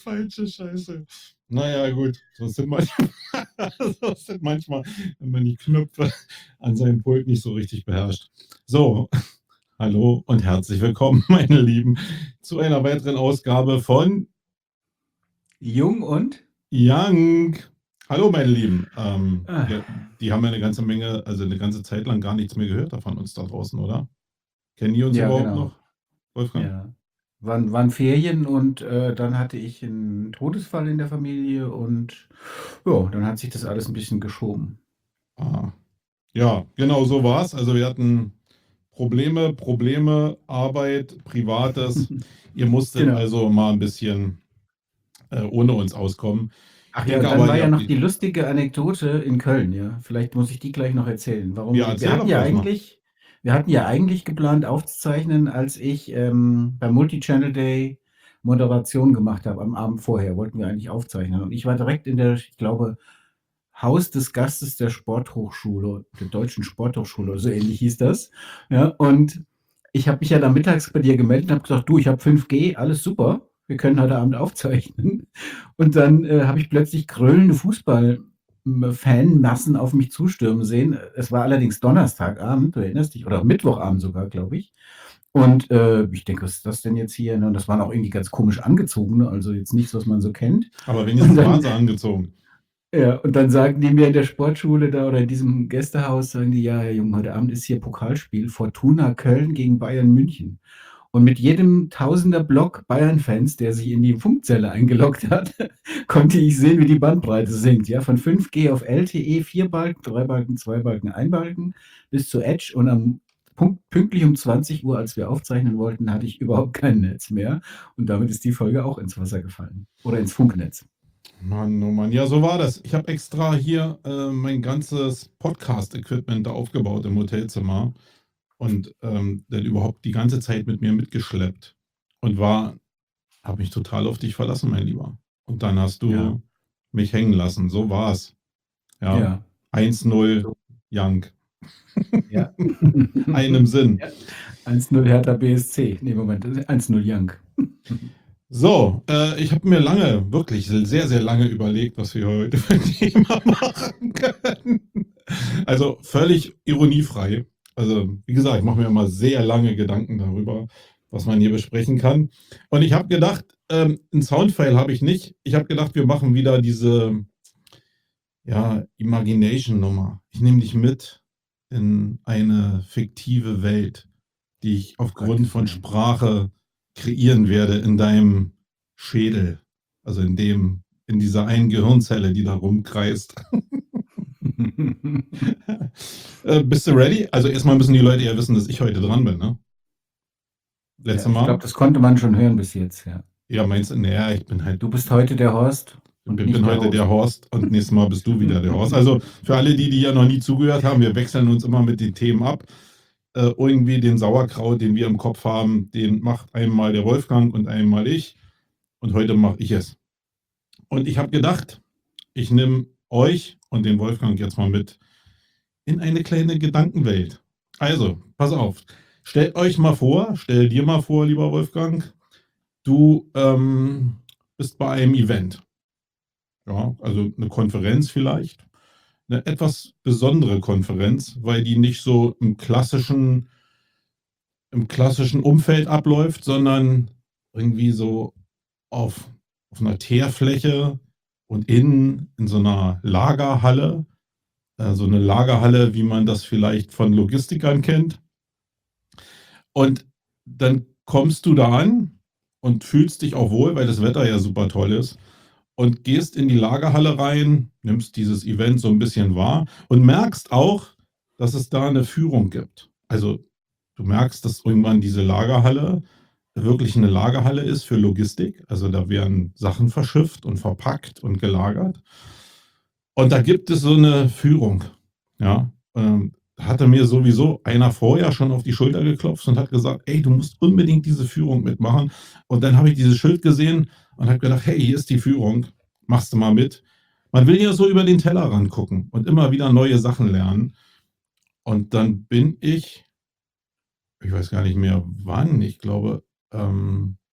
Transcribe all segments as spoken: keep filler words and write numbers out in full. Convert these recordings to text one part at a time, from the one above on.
falsche Scheiße. Naja, gut, so sind manchmal, so sind manchmal, wenn man die Knöpfe an seinem Pult nicht so richtig beherrscht. So, hallo und herzlich willkommen, meine Lieben, zu einer weiteren Ausgabe von Jung und? Young. Hallo, meine Lieben. Ähm, Ah, ja, die haben ja eine ganze Menge, also eine ganze Zeit lang gar nichts mehr gehört von uns da draußen, oder? Kennen die uns ja, überhaupt genau. noch, Wolfgang? Ja. Waren, waren Ferien und äh, dann hatte ich einen Todesfall in der Familie und ja, dann hat sich das alles ein bisschen geschoben. Ah, ja, genau so war es. Also wir hatten Probleme, Probleme, Arbeit, Privates. Ihr musstet Genau. also mal ein bisschen äh, ohne uns auskommen. Ich Ach ja, denke und dann aber, war ihr ja habt noch die. die lustige Anekdote in Köln, ja. Vielleicht muss ich die gleich noch erzählen. Warum Ja, wir, wir erzähl hatten doch ja erstmal. eigentlich, wir hatten ja eigentlich geplant aufzuzeichnen, als ich ähm, beim Multi-Channel Day Moderation gemacht habe, am Abend vorher, wollten wir eigentlich aufzeichnen. Und ich war direkt in der, ich glaube, Haus des Gastes der Sporthochschule, der Deutschen Sporthochschule, so ähnlich hieß das. Ja, und ich habe mich ja dann mittags bei dir gemeldet und habe gesagt, du, ich habe fünf G, alles super, wir können heute Abend aufzeichnen. Und dann äh, habe ich plötzlich grölende Fußball-Fanmassen auf mich zustürmen sehen. Es war allerdings Donnerstagabend, du erinnerst dich, oder Mittwochabend sogar, glaube ich. Und äh, ich denke, was ist das denn jetzt hier? Ne? Und das waren auch irgendwie ganz komisch angezogene, also jetzt nichts, was man so kennt. Aber Und wenigstens waren dann sie angezogen. ja, und dann sagen die mir in der Sportschule da oder in diesem Gästehaus, sagen die, ja, Herr Jung, heute Abend ist hier Pokalspiel, Fortuna Köln gegen Bayern München. Und mit jedem Tausender-Block Bayern-Fans, der sich in die Funkzelle eingeloggt hat, konnte ich sehen, wie die Bandbreite sinkt. Ja, von fünf G auf L T E, vier Balken, drei Balken, zwei Balken, ein Balken, bis zu Edge. Und am Punkt, pünktlich um zwanzig Uhr, als wir aufzeichnen wollten, hatte ich überhaupt kein Netz mehr. Und damit ist die Folge auch ins Wasser gefallen. Oder ins Funknetz. Mann, oh Mann, ja, so war das. Ich habe extra hier äh, mein ganzes Podcast-Equipment da aufgebaut im Hotelzimmer und ähm, dann überhaupt die ganze Zeit mit mir mitgeschleppt und war, habe mich total auf dich verlassen, mein Lieber. Und dann hast Ja, du mich hängen lassen. So war's. Ja, ja. eins null So, Young. ja. Einem Sinn. Ja, eins null Hertha B S C. Nee, Moment, eins null Young. So, äh, ich habe mir lange, wirklich sehr, sehr lange überlegt, was wir heute für ein Thema machen können. Also völlig ironiefrei. Also, wie gesagt, ich mache mir immer sehr lange Gedanken darüber, was man hier besprechen kann. Und ich habe gedacht, ähm, 'n Soundfile habe ich nicht. Ich habe gedacht, wir machen wieder diese, ja, Imagination-Nummer. Ich nehme dich mit in eine fiktive Welt, die ich Um aufgrund Gottes von Willen. Sprache kreieren werde in deinem Schädel. Also in dem, in dieser einen Gehirnzelle, die da rumkreist. äh, bist du ready? Also erstmal müssen die Leute ja wissen, dass ich heute dran bin, ne? Ja, Letzte ich Mal? glaube, das konnte man schon hören bis jetzt, ja. Ja, meinst du? Naja, ich bin halt, Du bist heute der Horst und bin nicht der heute der Host. Horst und nächstes Mal bist du wieder der Horst. Also für alle, die, die ja noch nie zugehört haben, wir wechseln uns immer mit den Themen ab. Äh, irgendwie den Sauerkraut, den wir im Kopf haben, den macht einmal der Wolfgang und einmal ich. Und heute mache ich es. Und ich habe gedacht, ich nehme euch und den Wolfgang jetzt mal mit in eine kleine Gedankenwelt. Also, pass auf. Stellt euch mal vor, stell dir mal vor, lieber Wolfgang, du ähm, bist bei einem Event. Ja, also eine Konferenz vielleicht. Eine etwas besondere Konferenz, weil die nicht so im klassischen, im klassischen Umfeld abläuft, sondern irgendwie so auf, auf einer Teerfläche und innen in so einer Lagerhalle. Äh, so eine Lagerhalle, wie man das vielleicht von Logistikern kennt. Und dann kommst du da an und fühlst dich auch wohl, weil das Wetter ja super toll ist. Und gehst in die Lagerhalle rein, nimmst dieses Event so ein bisschen wahr und merkst auch, dass es da eine Führung gibt. Also du merkst, dass irgendwann diese Lagerhalle wirklich eine Lagerhalle ist für Logistik. Also da werden Sachen verschifft und verpackt und gelagert. Und da gibt es so eine Führung. Ja, ähm, da hatte mir sowieso einer vorher schon auf die Schulter geklopft und hat gesagt, ey, du musst unbedingt diese Führung mitmachen. Und dann habe ich dieses Schild gesehen und habe gedacht, hey, hier ist die Führung, machst du mal mit. Man will ja so über den Tellerrand gucken und immer wieder neue Sachen lernen. Und dann bin ich, ich weiß gar nicht mehr wann, ich glaube, ähm,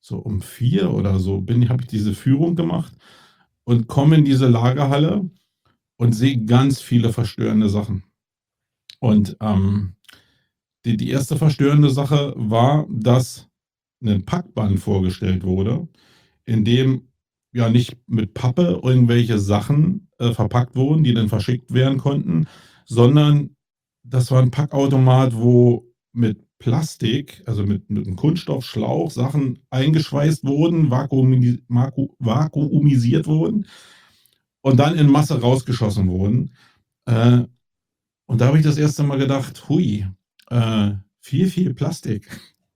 so um vier oder so bin habe ich diese Führung gemacht und komme in diese Lagerhalle und sehe ganz viele verstörende Sachen. Und, ähm, die die erste verstörende Sache war, dass 'nen Packband vorgestellt wurde, in dem ja nicht mit Pappe irgendwelche Sachen, äh, verpackt wurden, die dann verschickt werden konnten, sondern das war 'n Packautomat, wo mit Plastik, also mit mit 'nem Kunststoffschlauch Sachen eingeschweißt wurden, vakuumi maku vakuumisiert wurden und dann in Masse rausgeschossen wurden. Äh, und da habe ich das erste Mal gedacht: „Hui, äh, viel, viel Plastik.“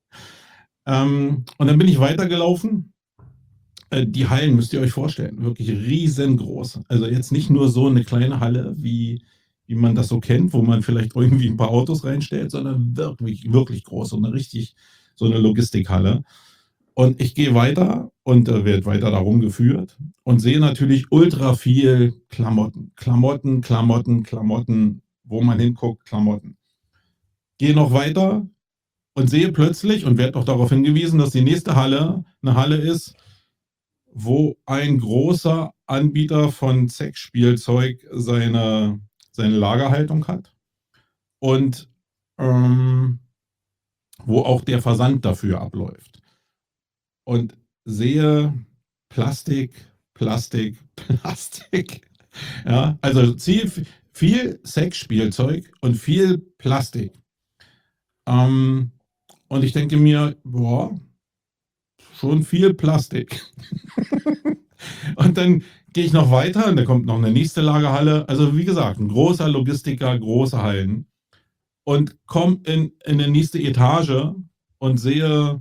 Ähm, und dann bin ich weitergelaufen. Äh, die Hallen müsst ihr euch vorstellen, wirklich riesengroß. Also, jetzt nicht nur so 'ne kleine Halle, wie wie man das so kennt, wo man vielleicht irgendwie 'n paar Autos reinstellt, sondern wirklich, wirklich groß, so 'ne richtig so 'ne Logistikhalle. Und ich gehe weiter und, äh, werde weiter da rumgeführt und sehe natürlich ultra viel Klamotten. Klamotten, Klamotten, Klamotten, wo man hinguckt, Klamotten. Gehe noch weiter und sehe plötzlich und werde noch darauf hingewiesen, dass die nächste Halle 'ne Halle ist, wo ein großer Anbieter von Sexspielzeug seine seine Lagerhaltung hat und, ähm, wo auch der Versand dafür abläuft. Und sehe Plastik, Plastik, Plastik. Ja, also ziel viel Sexspielzeug und viel Plastik. Ähm, und ich denke mir: „Boah, schon viel Plastik.“ Und dann gehe ich noch weiter und da kommt noch 'ne nächste Lagerhalle. Also, wie gesagt, 'n großer Logistiker, große Hallen und komme in in 'ne nächste Etage und sehe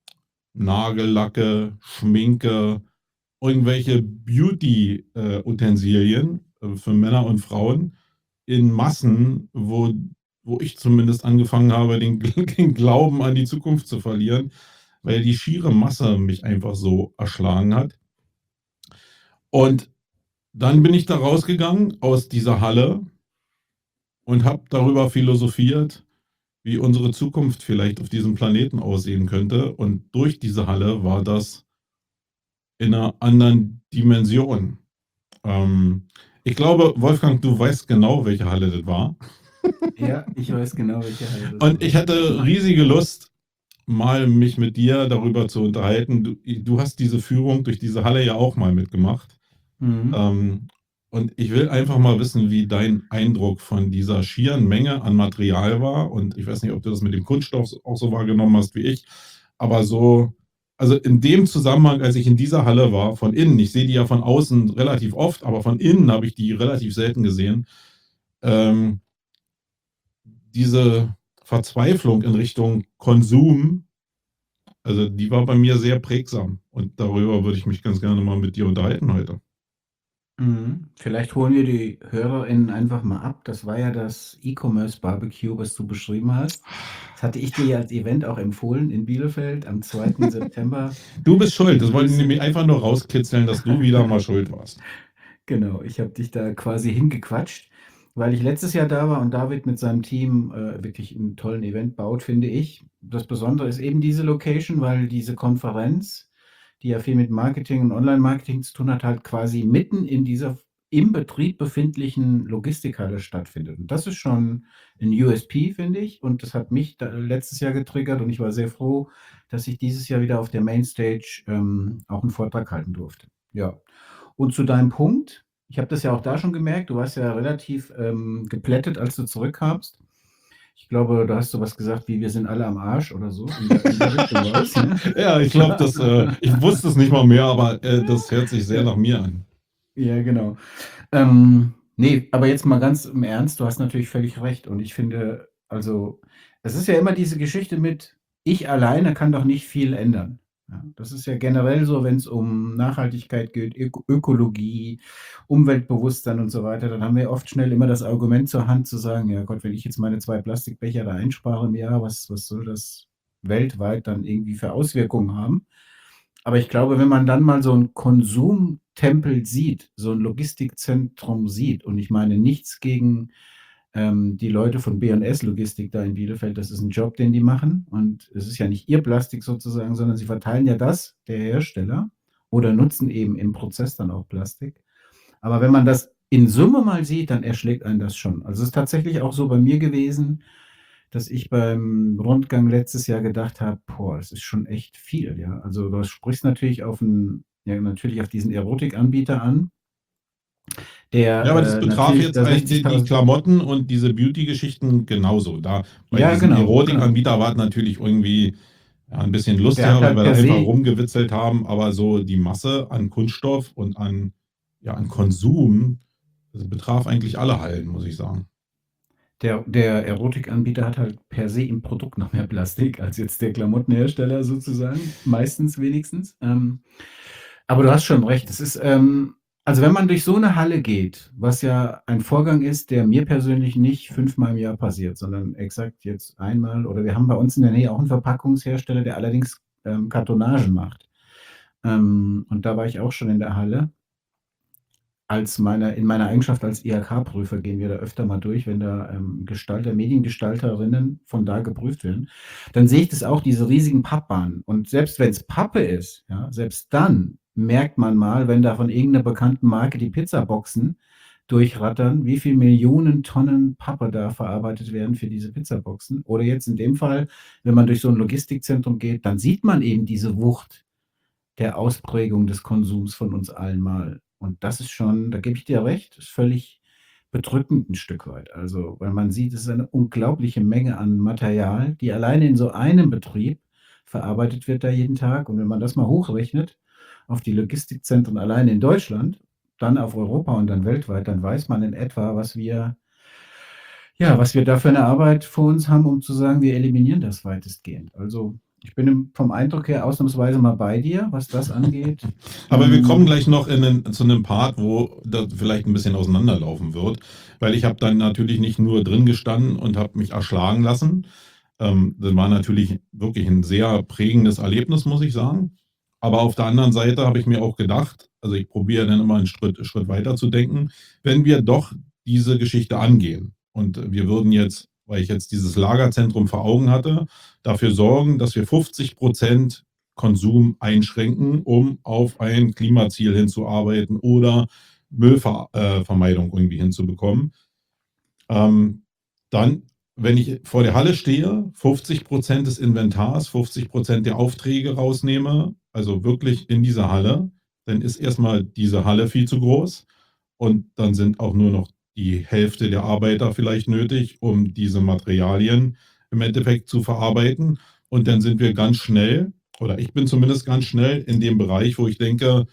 Nagellacke, Schminke, irgendwelche Beauty, äh, Utensilien, äh, für Männer und Frauen in Massen, wo wo ich zumindest angefangen habe, den Gl den Glauben an die Zukunft zu verlieren, weil die schiere Masse mich einfach so erschlagen hat. Und dann bin ich da rausgegangen aus dieser Halle und habe darüber philosophiert, wie unsere Zukunft vielleicht auf diesem Planeten aussehen könnte. Und durch diese Halle war das in 'ner anderen Dimension. Ähm, ich glaube, Wolfgang, du weißt genau, welche Halle das war. Ja, ich weiß genau, welche Halle das Und war. ich hätte riesige Lust, mal mich mit dir darüber zu unterhalten. Du i du hast diese Führung durch diese Halle ja auch mal mitgemacht. Mhm. Ähm, und ich will einfach mal wissen, wie dein Eindruck von dieser schieren Menge an Material war. Und ich weiß nicht, ob du das mit dem Kunststoff s auch so wahrgenommen hast wie ich. Aber so also, in dem Zusammenhang, als ich in dieser Halle war, von innen, ich sehe die ja von außen relativ oft, aber von innen habe ich die relativ selten gesehen. Ähm diese Verzweiflung in Richtung Konsum, also, die war bei mir sehr prägsam und darüber würde ich mich ganz gerne mal mit dir unterhalten heute. Mhm. Vielleicht holen wir die HörerInnen einfach mal ab. Das war ja das E-Commerce Barbecue, was du beschrieben hast. Das hatte ich dir ja als Event auch empfohlen in Bielefeld am zweiten September. Du bist schuld. Liebe Das wollte ich Grüße. nämlich einfach nur rauskitzeln, dass du wieder mal schuld warst. Genau, ich habe dich da quasi hingequatscht, weil ich letztes Jahr da war und David mit seinem Team, äh, wirklich 'n tollen Event baut, finde ich. Das Besondere ist eben diese Location, weil diese Konferenz, die ja viel mit Marketing und Online-Marketing zu tun hat, halt quasi mitten in dieser f im Betrieb befindlichen Logistikhalle stattfindet. Und das ist schon 'n USP, finde ich. Und das hat mich da letztes Jahr getriggert und ich war sehr froh, dass ich dieses Jahr wieder auf der Mainstage, ähm, auch 'n Vortrag halten durfte. Ja. Und zu deinem Punkt, ich habe das ja auch da schon gemerkt, du warst ja relativ, ähm, geplättet, als du zurückkamst. Ich glaube, da hast du was gesagt wie: „Wir sind alle am Arsch“ oder so. In der in der Richtung war das, ja? Ja, ich glaube, das, äh ich wusste es nicht mal mehr, aber, äh, das hört sich sehr Ja. nach mir an. Ja, genau. Ähm, ne, aber jetzt mal ganz im Ernst, du hast natürlich völlig recht. Und ich finde also, es ist ja immer diese Geschichte mit: „Ich alleine kann doch nicht viel ändern.“ Ja, das ist ja generell so, wenn's um Nachhaltigkeit geht, Öko Ökologie, Umweltbewusstsein und so weiter, dann haben wir oft schnell immer das Argument zur Hand zu sagen: „Ja Gott, wenn ich jetzt meine zwei Plastikbecher da einspare im Jahr, was was soll das weltweit dann irgendwie für Auswirkungen haben?“ Aber ich glaube, wenn man dann mal so 'n Konsumtempel sieht, so 'n Logistikzentrum sieht und ich meine nichts gegen ähm, die Leute von B und S Logistik da in Bielefeld, das ist ein Job, den die machen. Und es ist ja nicht ihr Plastik sozusagen, sondern sie verteilen ja das, der Hersteller, oder nutzen eben im Prozess dann auch Plastik. Aber wenn man das in Summe mal sieht, dann erschlägt einen das schon. Also es ist tatsächlich auch so bei mir gewesen, dass ich beim Rundgang letztes Jahr gedacht habe, boah, das ist schon echt viel, ja. Also du sprichst natürlich auf 'n ja, natürlich auf diesen Erotikanbieter an, Ja, aber das der, äh, betraf natürlich jetzt da eigentlich die die sechzigtausend. Klamotten und diese Beauty-Geschichten genauso. Da bei Ja, diesem genau, genau. Erotikanbieter war es natürlich irgendwie, ja, 'n bisschen Der hat lustiger, weil halt wir da per einfach se rumgewitzelt haben, aber so die Masse an Kunststoff und an ja, an Konsum, das betraf eigentlich alle Hallen, muss ich sagen. der der Erotikanbieter hat halt per se im Produkt noch mehr Plastik als jetzt der Klamottenhersteller sozusagen, meistens wenigstens. Ähm, aber du hast schon recht. Es ist, ähm also, wenn man durch so eine Halle geht, was ja ein Vorgang ist, der mir persönlich nicht fünfmal im Jahr passiert, sondern exakt jetzt einmal, oder wir haben bei uns in der Nähe auch einen Verpackungshersteller, der allerdings, ähm, Kartonagen macht. Ähm, und da war ich auch schon in der Halle. Als meine in meiner Eigenschaft als I H K-Prüfer gehen wir da öfter mal durch, wenn da, ähm, Gestalter Mediengestalterinnen von da geprüft werden. Dann sehe ich das auch, diese riesigen Pappbahnen. Und selbst wenn es Pappe ist, ja, selbst dann merkt man mal, wenn da von irgendeiner bekannten Marke die Pizzaboxen durchrattern, wie viel Millionen Tonnen Pappe da verarbeitet werden für diese Pizzaboxen. Oder jetzt in dem Fall, wenn man durch so ein Logistikzentrum geht, dann sieht man eben diese Wucht der Ausprägung des Konsums von uns allen mal. Und das ist schon, da gebe ich dir recht, ist völlig bedrückend ein Stück weit. Also, weil man sieht, es ist eine unglaubliche Menge an Material, die alleine in so einem Betrieb verarbeitet wird da jeden Tag. Und wenn man das mal hochrechnet auf die Logistikzentren alleine in Deutschland, dann auf Europa und dann weltweit, dann weiß man in etwa, was wir ja, was wir da für 'ne Arbeit vor uns haben, um zu sagen, wir eliminieren das weitestgehend. Also, ich bin im vom Eindruck her ausnahmsweise mal bei dir, was das angeht. Aber wir kommen Hm, gleich noch in 'nen zu 'nem Part, wo das vielleicht ein bisschen auseinanderlaufen wird, weil ich habe dann natürlich nicht nur drin gestanden und habe mich erschlagen lassen. Ähm, das war natürlich wirklich ein sehr prägendes Erlebnis, muss ich sagen. Aber auf der anderen Seite habe ich mir auch gedacht, also, ich probiere dann immer einen Schritt Schritt weiter zu denken, wenn wir doch diese Geschichte angehen und wir würden jetzt, weil ich jetzt dieses Lagerzentrum vor Augen hatte, dafür sorgen, dass wir fünfzig Konsum einschränken, um auf ein Klimaziel hinzuarbeiten oder Müllvermeidung äh, irgendwie hinzubekommen. Ähm, Dann, wenn ich vor der Halle stehe, fünfzig des Inventars, fünfzig der Aufträge rausnehme, also wirklich in dieser Halle, dann ist erstmal diese Halle viel zu groß und dann sind auch nur noch die Hälfte der Arbeiter vielleicht nötig, um diese Materialien im Endeffekt zu verarbeiten. Und dann sind wir ganz schnell, oder ich bin zumindest ganz schnell in dem Bereich, wo ich denke,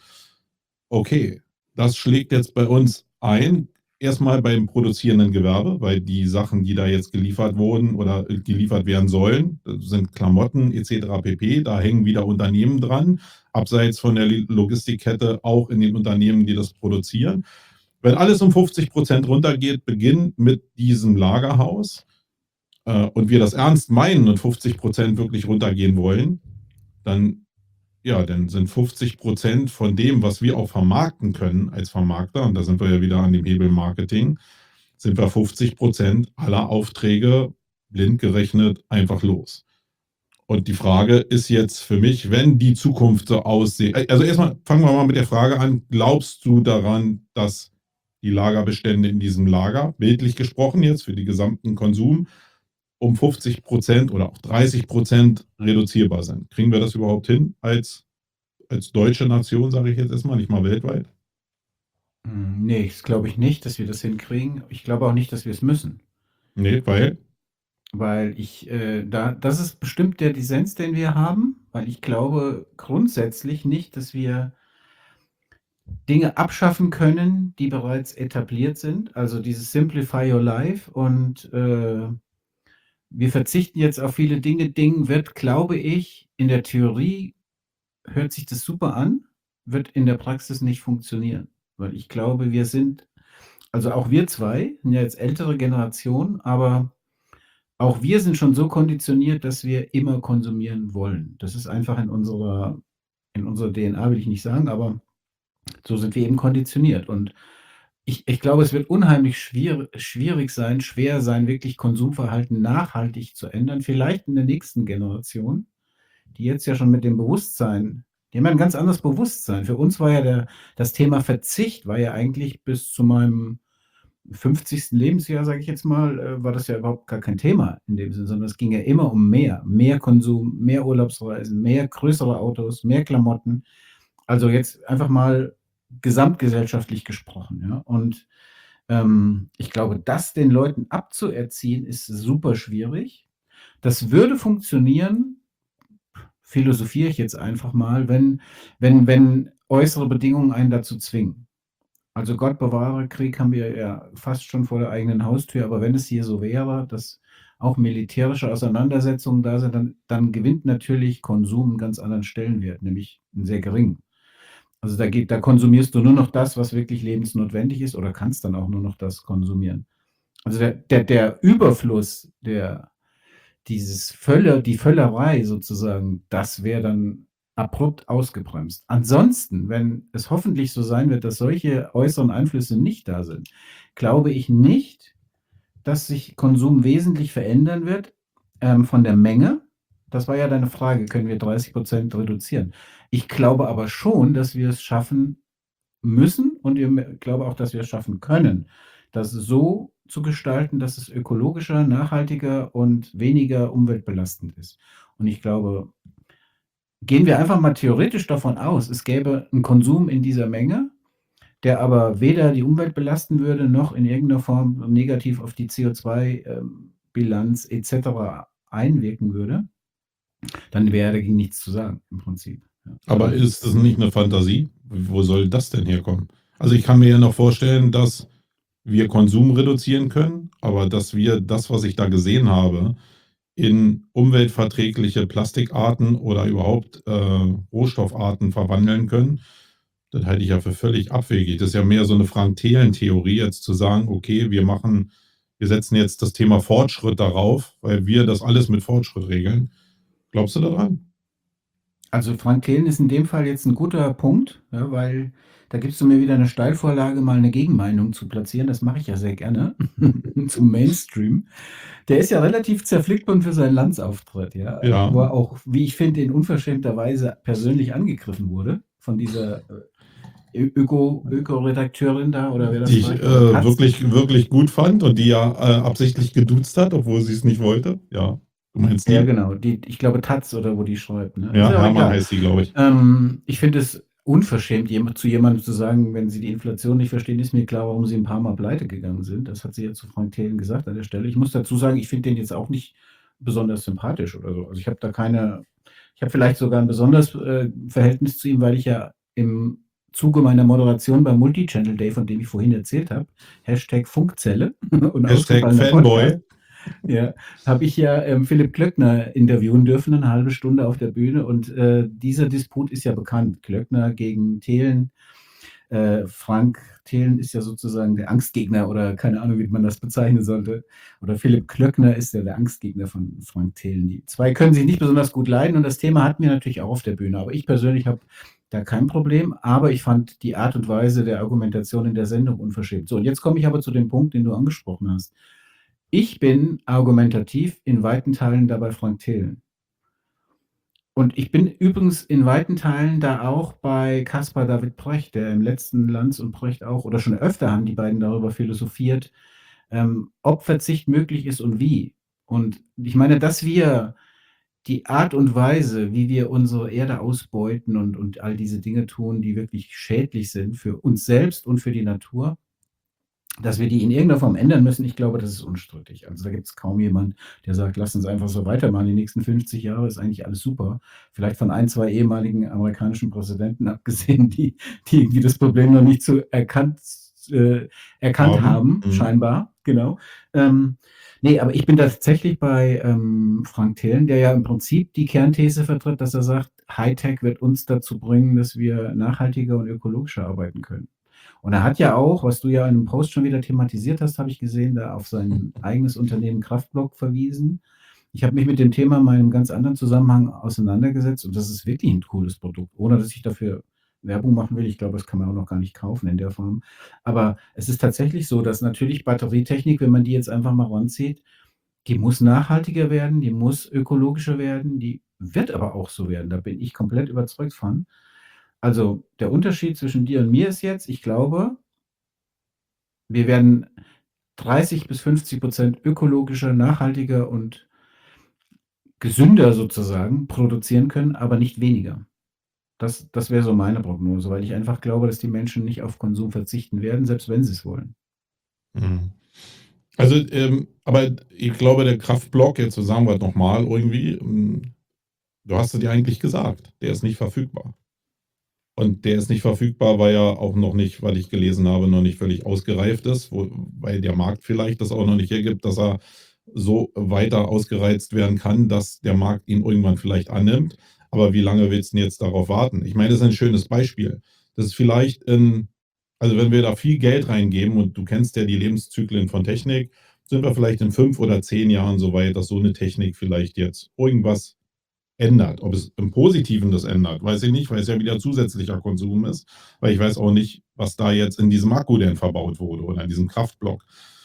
okay, das schlägt jetzt bei uns ein. Erstmal beim produzierenden Gewerbe, weil die Sachen, die da jetzt geliefert wurden oder geliefert werden sollen, das sind Klamotten et cetera pp. Da hängen wieder Unternehmen dran, abseits von der Logistikkette auch in den Unternehmen, die das produzieren. Wenn alles um fünfzig runtergeht, beginnt mit diesem Lagerhaus, äh, und wir das ernst meinen und fünfzig wirklich runtergehen wollen, dann ja, dann sind fünfzig von dem, was wir auch vermarkten können als Vermarkter, und da sind wir ja wieder an dem Hebel Marketing, sind wir fünfzig aller Aufträge blind gerechnet einfach los. Und die Frage ist jetzt für mich, wenn die Zukunft so aussieht, also erstmal fangen wir mal mit der Frage an, glaubst du daran, dass die Lagerbestände in diesem Lager, bildlich gesprochen jetzt für den gesamten Konsum, um fünfzig oder auch dreißig reduzierbar sind? Kriegen wir das überhaupt hin als als deutsche Nation, sage ich jetzt erstmal, nicht mal weltweit? hm, ne, das glaube ich nicht, dass wir das hinkriegen. Ich glaube auch nicht, dass wir es müssen, Ne, weil? weil ich, äh, da das ist bestimmt der Dissens, den wir haben, weil ich glaube grundsätzlich nicht, dass wir Dinge abschaffen können, die bereits etabliert sind. Also, dieses Simplify Your Life und, äh, wir verzichten jetzt auf viele Dinge. Ding wird, glaube ich, in der Theorie hört sich das super an, wird in der Praxis nicht funktionieren, weil ich glaube, wir sind, also auch wir zwei sind ja jetzt ältere Generation, aber auch wir sind schon so konditioniert, dass wir immer konsumieren wollen. Das ist einfach in unserer in unserer D N A, will ich nicht sagen, aber so sind wir eben konditioniert. Und Ich ich glaube, es wird unheimlich schwier schwierig sein schwer sein, wirklich Konsumverhalten nachhaltig zu ändern, vielleicht in der nächsten Generation, die jetzt ja schon mit dem Bewusstsein die haben ja 'n ganz anderes Bewusstsein. Für uns war ja der das Thema Verzicht war ja eigentlich bis zu meinem fünfzigsten Lebensjahr, sage ich jetzt mal, äh, war das ja überhaupt gar kein Thema in dem Sinne, sondern es ging ja immer um mehr. Mehr Konsum, mehr Urlaubsreisen, mehr größere Autos, mehr Klamotten. Also, jetzt einfach mal gesamtgesellschaftlich gesprochen, ja? Und, ähm, ich glaube, das den Leuten abzuerziehen, ist super schwierig. Das würde funktionieren, philosophiere ich jetzt einfach mal, wenn wenn wenn äußere Bedingungen einen dazu zwingen. Also, Gott bewahre, Krieg haben wir ja fast schon vor der eigenen Haustür, aber wenn es hier so wäre, dass auch militärische Auseinandersetzungen da sind, dann dann gewinnt natürlich Konsum 'n ganz anderen Stellenwert, nämlich 'n sehr geringen. Also, da geht da konsumierst du nur noch das, was wirklich lebensnotwendig ist oder kannst dann auch nur noch das konsumieren. Also, der der der Überfluss, der dieses Völle die Völlerei sozusagen, das wäre dann abrupt ausgebremst. Ansonsten, wenn es hoffentlich so sein wird, dass solche äußeren Einflüsse nicht da sind, glaube ich nicht, dass sich Konsum wesentlich verändern wird, ähm, von der Menge. Das war ja deine Frage: „Können wir dreißig Prozent reduzieren?“ Ich glaube aber schon, dass wir es schaffen müssen und im glaube auch, dass wir es schaffen können, das so zu gestalten, dass es ökologischer, nachhaltiger und weniger umweltbelastend ist. Und ich glaube gehen wir einfach mal theoretisch davon aus, es gäbe 'n Konsum in dieser Menge, der aber weder die Umwelt belasten würde, noch in irgend 'ner Form negativ auf die CO2, ähm, Bilanz et cetera einwirken würde, dann wäre dagegen nichts zu sagen im Prinzip, ja. Aber ist das nicht 'ne Fantasie? Wo soll das denn herkommen? Also, ich kann mir ja noch vorstellen, dass wir Konsum reduzieren können, aber dass wir das, was ich da gesehen habe, in umweltverträgliche Plastikarten oder überhaupt, äh, Rohstoffarten verwandeln können, das halte ich ja für völlig abwegig. Das ist ja mehr so 'ne Frank-Thelen-Theorie, jetzt zu sagen: „Okay, wir machen wir setzen jetzt das Thema Fortschritt darauf, weil wir das alles mit Fortschritt regeln.“ Glaubst du da dran? Also, Frank Thelen ist in dem Fall jetzt 'n guter Punkt, ja, weil da gibst du mir wieder 'ne Steilvorlage, mal 'ne Gegenmeinung zu platzieren. Das mache ich ja sehr gerne zum Mainstream. Der ist ja relativ zerpflückt für seinen Lanzauftritt, ja, Ja. wo er auch, wie ich finde, in unverschämter Weise persönlich angegriffen wurde von dieser, äh, Ö Öko Öko-Redakteurin da oder wer Die das war, ich, ich glaube äh, Taz. wirklich wirklich gut fand und die ja, äh, absichtlich geduzt hat, obwohl sie's nicht wollte. Ja, du meinst Ja, die? genau, die ich glaube Taz oder wo die schreibt, ne? Ist Ja, ja auch Hermann egal. heißt die, glaube ich. Ähm, ich finde es unverschämt, jemand zu jemandem zu sagen: „Wenn Sie die Inflation nicht verstehen, ist mir klar, warum Sie 'n paarmal pleite gegangen sind.“ Das hat sie ja zu Frank Thelen gesagt an der Stelle. Ich muss dazu sagen, ich finde den jetzt auch nicht besonders sympathisch oder so. Also, ich habe da keine ich habe vielleicht sogar 'n besonderes, äh, Verhältnis zu ihm, weil ich ja im Zuge meiner Moderation beim Multi-Channel Day, von dem ich vorhin erzählt habe, Hashtag Funkzelle und Hashtag ausgefallener Podcast, Fanboy. ja, habe ich ja, ähm, Philipp Glöckner interviewen dürfen, 'ne halbe Stunde auf der Bühne und, äh, dieser Disput ist ja bekannt. Glöckner gegen Thelen. Äh, Frank Thelen ist ja sozusagen der Angstgegner oder keine Ahnung, wie man das bezeichnen sollte. Oder Philipp Glöckner ist ja der Angstgegner von Frank Thelen. Die zwei können sich nicht besonders gut leiden und das Thema hatten wir natürlich auch auf der Bühne. Aber ich persönlich habe da kein Problem, aber ich fand die Art und Weise der Argumentation in der Sendung unverschämt. So, und jetzt komme ich aber zu dem Punkt, den du angesprochen hast. Ich bin argumentativ in weiten Teilen da bei Frank Thelen. Und ich bin übrigens in weiten Teilen da auch bei Caspar David Brecht, der im letzten Lanz und Brecht auch oder schon öfter haben die beiden darüber philosophiert, ähm, ob Verzicht möglich ist und wie. Und ich meine, dass wir die Art und Weise, wie wir unsere Erde ausbeuten und und all diese Dinge tun, die wirklich schädlich sind für uns selbst und für die Natur dass wir die in irgend 'ner Form ändern müssen, ich glaube, das ist unstrittig. Also, da gibt's kaum jemand, der sagt: „Lass uns einfach so weitermachen. Die nächsten fünfzig Jahre ist eigentlich alles super.“ Vielleicht von ein, zwei ehemaligen amerikanischen Präsidenten abgesehen, die die irgendwie das Problem noch nicht so erkannt äh, erkannt Haben, haben, mhm. scheinbar, genau. Ähm, ne, aber ich bin tatsächlich bei, ähm, Frank Thelen, der ja im Prinzip die Kernthese vertritt, dass er sagt: „Hightech wird uns dazu bringen, dass wir nachhaltiger und ökologischer arbeiten können.“ Und er hat ja auch, was du ja in 'nem Post schon wieder thematisiert hast, habe ich gesehen, da auf sein eigenes Unternehmen Kraftblock verwiesen. Ich habe mich mit dem Thema mal in 'nem ganz anderen Zusammenhang auseinandergesetzt und das ist wirklich 'n cooles Produkt, ohne dass ich dafür Werbung machen will. Ich glaube, das kann man auch noch gar nicht kaufen in der Form. Aber es ist tatsächlich so, dass natürlich Batterietechnik, wenn man die jetzt einfach mal ranzieht, die muss nachhaltiger werden, die muss ökologischer werden, die wird aber auch so werden. Da bin ich komplett überzeugt von. Also, der Unterschied zwischen dir und mir ist jetzt, ich glaube wir werden dreißig bis fünfzig Prozent ökologischer, nachhaltiger und gesünder sozusagen produzieren können, aber nicht weniger. Das das wäre so meine Prognose, weil ich einfach glaube, dass die Menschen nicht auf Konsum verzichten werden, selbst wenn sie's wollen. Mhm. Also, ähm, aber ich glaube, der Kraftblock, jetzt so sagen wir's noch mal irgendwie, hm, du hast es ja eigentlich gesagt, der ist nicht verfügbar. Und der ist nicht verfügbar, weil er auch noch nicht, was ich gelesen habe, noch nicht völlig ausgereift ist, wo weil der Markt vielleicht das auch noch nicht hergibt, dass er so weiter ausgereizt werden kann, dass der Markt ihn irgendwann vielleicht annimmt. Aber wie lange willst 'n jetzt darauf warten? Ich meine, das ist ein schönes Beispiel. Das ist vielleicht in also, wenn wir da viel Geld reingeben und du kennst ja die Lebenszyklen von Technik, sind wir vielleicht in fünf oder zehn Jahren so weit, dass so 'ne Technik vielleicht jetzt irgendwas ändert. Ob es im Positiven das ändert, weiß ich nicht, weil es ja wieder zusätzlicher Konsum ist, weil ich weiß auch nicht, was da jetzt in diesem Akku denn verbaut wurde oder in diesem Kraftblock.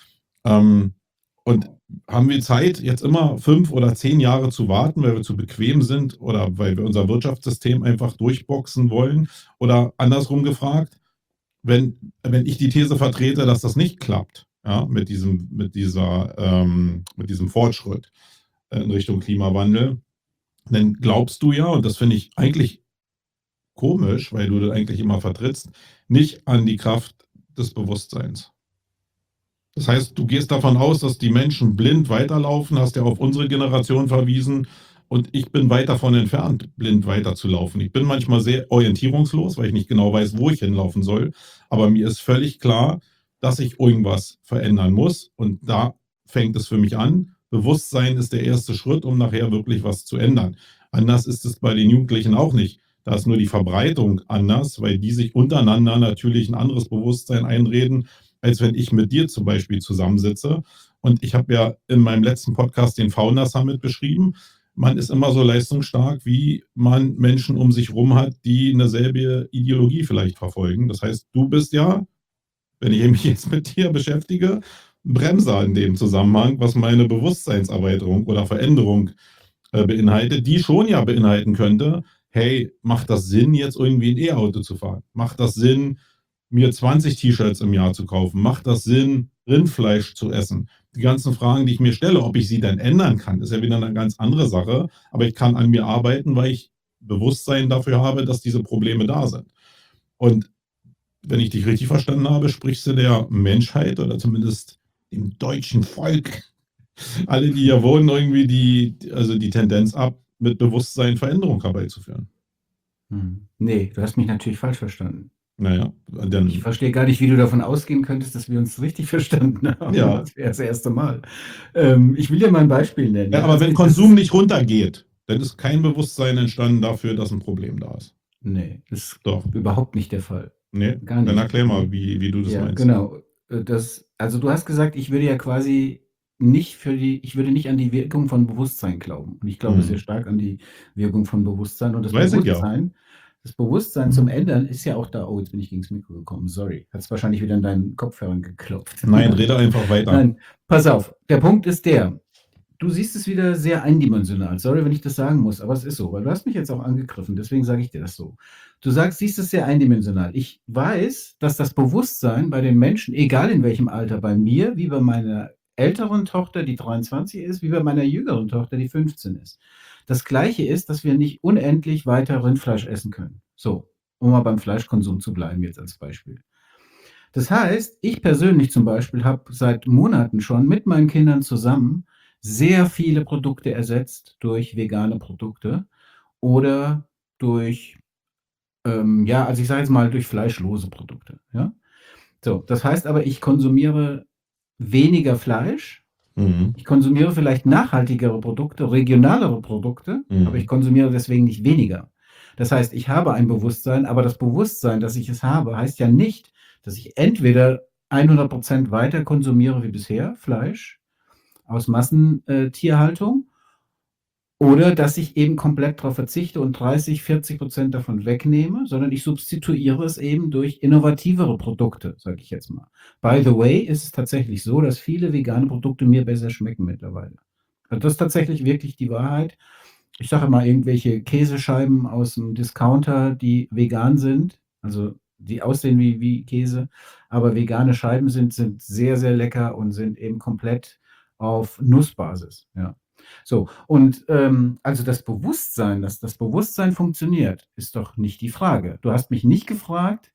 Ähm, und haben wir Zeit, jetzt immer fünf oder zehn Jahre zu warten, weil wir zu bequem sind oder weil wir unser Wirtschaftssystem einfach durchboxen wollen? Oder andersrum gefragt, wenn wenn ich die These vertrete, dass das nicht klappt, ja, mit diesem mit dieser ähm, mit diesem Fortschritt, äh, in Richtung Klimawandel, dann glaubst du ja, und das finde ich eigentlich komisch, weil du das eigentlich immer vertrittst, nicht an die Kraft des Bewusstseins. Das heißt, du gehst davon aus, dass die Menschen blind weiterlaufen, hast ja auf unsere Generation verwiesen, und ich bin weit davon entfernt, blind weiterzulaufen. Ich bin manchmal sehr orientierungslos, weil ich nicht genau weiß, wo ich hinlaufen soll, aber mir ist völlig klar, dass ich irgendwas verändern muss, und da fängt es für mich an. Bewusstsein ist der erste Schritt, um nachher wirklich was zu ändern. Anders ist es bei den Jugendlichen auch nicht. Da ist nur die Verbreitung anders, weil die sich untereinander natürlich 'n anderes Bewusstsein einreden, als wenn ich mit dir zum Beispiel zusammensitze. Und ich habe ja in meinem letzten Podcast den Founder Summit beschrieben. Man ist immer so leistungsstark, wie man Menschen um sich rum hat, die 'ne selbe Ideologie vielleicht verfolgen. Das heißt, du bist ja, wenn ich mich jetzt mit dir beschäftige, 'n Bremser in dem Zusammenhang, was meine Bewusstseinserweiterung oder Veränderung, äh, beinhaltet, die schon ja beinhalten könnte: „Hey, macht das Sinn, jetzt irgendwie 'n E-Auto zu fahren? Macht das Sinn, mir zwanzig T-Shirts im Jahr zu kaufen? Macht das Sinn, Rindfleisch zu essen?“ Die ganzen Fragen, die ich mir stelle, ob ich sie denn ändern kann, ist ja wieder 'ne ganz andere Sache, aber ich kann an mir arbeiten, weil ich Bewusstsein dafür habe, dass diese Probleme da sind. Und wenn ich dich richtig verstanden habe, sprichst du der Menschheit oder zumindest dem deutschen Volk, alle, die hier wohnen, irgendwie die also, die Tendenz ab, mit Bewusstsein Veränderung herbeizuführen. Mhm. Ne, du hast mich natürlich falsch verstanden. Na ja, Ich dann verstehe gar nicht, wie du davon ausgehen könntest, dass wir uns richtig verstanden haben. Ja. Das wäre das erste Mal. Ähm, ich will dir mal 'n Beispiel nennen, Ja, ja? aber Also, wenn es das Konsum ist nicht runtergeht, dann ist kein Bewusstsein entstanden dafür, dass 'n Problem da ist. Ne, ist Doch. überhaupt nicht der Fall. Ne? Gar Dann nicht, erklär mal, ne? wie wie du das Ja, meinst. genau. Äh, das also, du hast gesagt, ich würde ja quasi nicht für die ich würde nicht an die Wirkung von Bewusstsein glauben. Und ich glaube sehr Mhm. stark an die Wirkung von Bewusstsein. Und das Weiß ich ja. Bewusstsein das Bewusstsein zum Ändern ist ja auch da oh, jetzt bin ich gegens Mikro gekommen, sorry. Hat's wahrscheinlich wieder in deinen Kopfhörern geklopft. Nein, rede einfach weiter. Nein, pass auf. Der Punkt ist der: Du siehst es wieder sehr eindimensional. Sorry, wenn ich das sagen muss, aber es ist so, weil du hast mich jetzt auch angegriffen, deswegen sage ich dir das so. Du sagst siehst es sehr eindimensional. Ich weiß, dass das Bewusstsein bei den Menschen, egal in welchem Alter, bei mir wie bei meiner älteren Tochter, die dreiundzwanzig ist, wie bei meiner jüngeren Tochter, die fünfzehn ist. Das Gleiche ist, dass wir nicht unendlich weiter Rindfleisch essen können. So, um mal beim Fleischkonsum zu bleiben jetzt als Beispiel. Das heißt, ich persönlich zum Beispiel habe seit Monaten schon mit meinen Kindern zusammen sehr viele Produkte ersetzt durch vegane Produkte oder durch, ähm, ja, also, ich sage jetzt mal, durch fleischlose Produkte, ja? So, das heißt aber, ich konsumiere weniger Fleisch. Mhm. Ich konsumiere vielleicht nachhaltigere Produkte, regionalere Produkte, aber ich Mhm. konsumiere deswegen nicht weniger. Das heißt, ich habe ein Bewusstsein, aber das Bewusstsein, dass ich es habe, heißt ja nicht, dass ich entweder hundert Prozent weiter konsumiere wie bisher, Fleisch aus Massen äh, Tierhaltung Oder dass ich eben komplett drauf verzichte und dreißig, vierzig Prozent davon wegnehme, sondern ich substituiere es eben durch innovativere Produkte, sage ich jetzt mal. By the way ist es tatsächlich so, dass viele vegane Produkte mir besser schmecken mittlerweile. Also, das ist tatsächlich wirklich die Wahrheit. Ich sage immer, irgendwelche Käsescheiben aus'm Discounter, die vegan sind, also die aussehen wie wie Käse, aber vegane Scheiben sind sind sehr, sehr lecker und sind eben komplett auf Nussbasis, ja. So, und, ähm, also das Bewusstsein, dass das Bewusstsein funktioniert, ist doch nicht die Frage. Du hast mich nicht gefragt,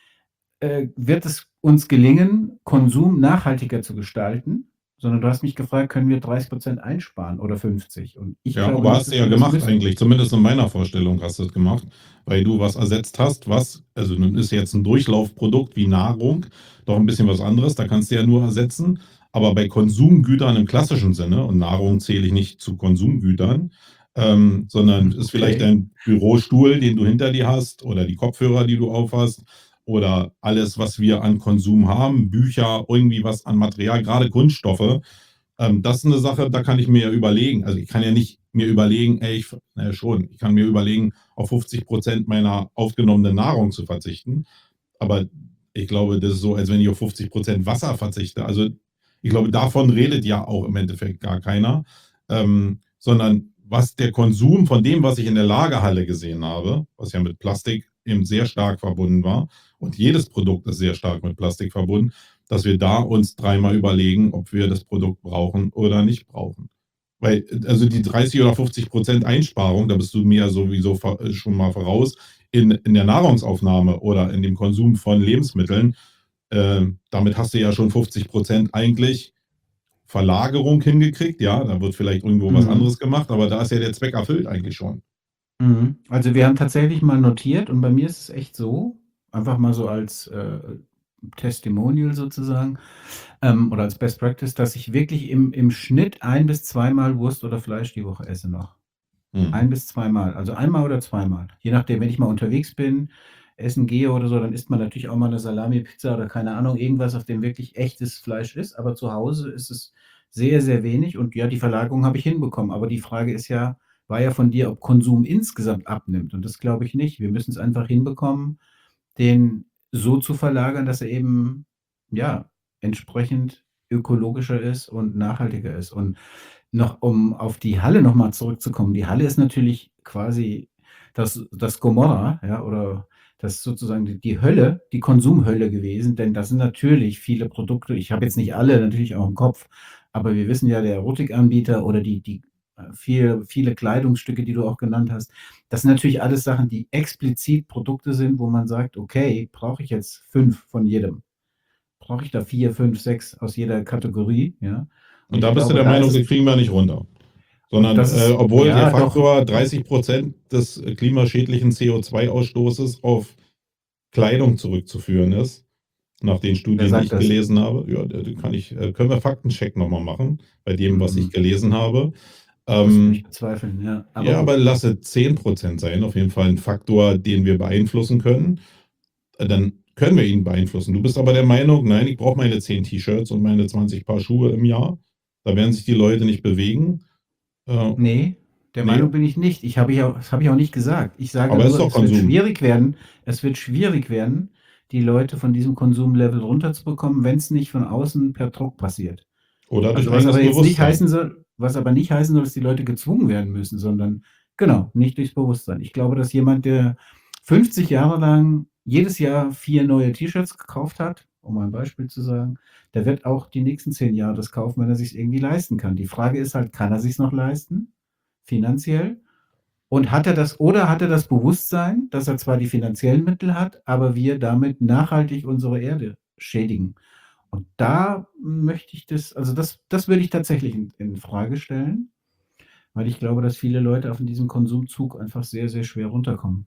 äh, wird es uns gelingen, Konsum nachhaltiger zu gestalten, sondern du hast mich gefragt: „Können wir dreißig Prozent einsparen oder fünfzig?“ Und ich Ja, glaube aber nicht, hast du dass ja wir das gemacht müssen. eigentlich, zumindest in meiner Vorstellung hast du es gemacht, weil du was ersetzt hast, was also nun ist jetzt 'n Durchlaufprodukt wie Nahrung doch 'n bisschen was anderes, da kannst du ja nur ersetzen. Aber bei Konsumgütern im klassischen Sinne und Nahrung zähle ich nicht zu Konsumgütern, ähm, sondern Hm, ist vielleicht okay. dein Bürostuhl, den du hinter dir hast oder die Kopfhörer, die du aufhast oder alles, was wir an Konsum haben, Bücher, irgendwie was an Material, grade Kunststoffe. Ähm, das ist 'ne Sache, da kann ich mir ja überlegen also, ich kann ja nicht mir überlegen: „Ey, ich v“ na ja schon, ich kann mir überlegen, auf fünfzig Prozent meiner aufgenommenen Nahrung zu verzichten. Aber ich glaube, das ist so, als wenn ich auf fünfzig Prozent Wasser verzichte. Also, ich glaube, davon redet ja auch im Endeffekt gar keiner, ähm, sondern was der Konsum von dem, was ich in der Lagerhalle gesehen habe, was ja mit Plastik eben sehr stark verbunden war und jedes Produkt ist sehr stark mit Plastik verbunden, dass wir da uns dreimal überlegen, ob wir das Produkt brauchen oder nicht brauchen. Weil, äh, also die dreißig oder fünfzig Prozent Einsparung, da bist du mir ja sowieso vo äh, schon mal voraus in in der Nahrungsaufnahme oder in dem Konsum von Lebensmitteln. Ähm, damit hast du ja schon fünfzig Prozent eigentlich Verlagerung hingekriegt. Ja, da wird vielleicht irgendwo was Mhm. anderes gemacht, aber da ist ja der Zweck erfüllt eigentlich schon. Mhm. Also, wir haben tatsächlich mal notiert und bei mir ist es echt so, einfach mal so als, äh, Testimonial sozusagen, ähm, oder als Best Practice, dass ich wirklich im im Schnitt ein bis zweimal Wurst oder Fleisch die Woche esse noch. Mhm. ein bis zweimal, also einmal oder zweimal. Je nachdem, wenn ich mal unterwegs bin, essen gehe oder so, dann isst man natürlich auch mal 'ne Salami-Pizza oder keine Ahnung, irgendwas, auf dem wirklich echtes Fleisch ist. Aber zu Hause ist es sehr, sehr wenig und ja, die Verlagerung habe ich hinbekommen. Aber die Frage ist ja war ja von dir, ob Konsum insgesamt abnimmt und das glaube ich nicht. Wir müssen's einfach hinbekommen, den so zu verlagern, dass er eben, ja, entsprechend ökologischer ist und nachhaltiger ist. Und noch um auf die Halle noch mal zurückzukommen. Die Halle ist natürlich quasi das das Gomorra, ja, oder das ist sozusagen die die Hölle, die Konsumhölle gewesen, denn da sind natürlich viele Produkte ich habe jetzt nicht alle natürlich auch im Kopf, aber wir wissen ja, der Erotikanbieter oder die die, äh, viel viele Kleidungsstücke, die du auch genannt hast, das sind natürlich alles Sachen, die explizit Produkte sind, wo man sagt: „Okay, brauche ich jetzt fünf von jedem? Brauche ich da vier, fünf, sechs aus jeder Kategorie?“ Ja? Und Und ich da bist du glaube, der da ist Meinung, es die kriegen wir nicht runter. und Sondern, das äh, ist obwohl der ja, doch, Faktor doch. dreißig Prozent des, äh, klimaschädlichen CO2-Ausstoßes auf Kleidung zurückzuführen ist, nach den Wer Studien, die sagt ich das? gelesen habe. Ja, d d kann ich äh, können wir Faktencheck noch mal machen bei dem, was ich Mhm. gelesen habe. Das würde ich Ähm, bezweifeln, ja, aber ja, aber gut. lasse zehn Prozent sein, auf jeden Fall 'n Faktor, den wir beeinflussen können. Äh, dann können wir ihn beeinflussen. Du bist aber der Meinung: „Nein, ich brauche meine zehn T-Shirts und meine zwanzig Paar Schuhe im Jahr.“ Da werden sich die Leute nicht bewegen. Äh, Ne, der Meinung ne? bin ich nicht. Ich habe ja das habe ich auch nicht gesagt. Ich sage Aber ist nur, doch es wird Konsum. schwierig werden es wird schwierig werden, die Leute von diesem Konsumlevel runterzubekommen, wenn's nicht von außen per Druck passiert. Oder durch Also, was eigenes aber jetzt nicht Bewusstsein. heißen soll was aber nicht heißen soll, dass die Leute gezwungen werden müssen, sondern genau, nicht durchs Bewusstsein. Ich glaube, dass jemand, der fünfzig Jahre lang jedes Jahr vier neue T-Shirts gekauft hat, um mal 'n Beispiel zu sagen, der wird auch die nächsten zehn Jahre das kaufen, wenn er sich's irgendwie leisten kann. Die Frage ist halt, kann er sich's noch leisten finanziell? Und hat er das oder hat er das Bewusstsein, dass er zwar die finanziellen Mittel hat, aber wir damit nachhaltig unsere Erde schädigen? Und da möchte ich das also, das das würde ich tatsächlich in infrage stellen, weil ich glaube, dass viele Leute von diesem Konsumzug einfach sehr, sehr schwer runterkommen.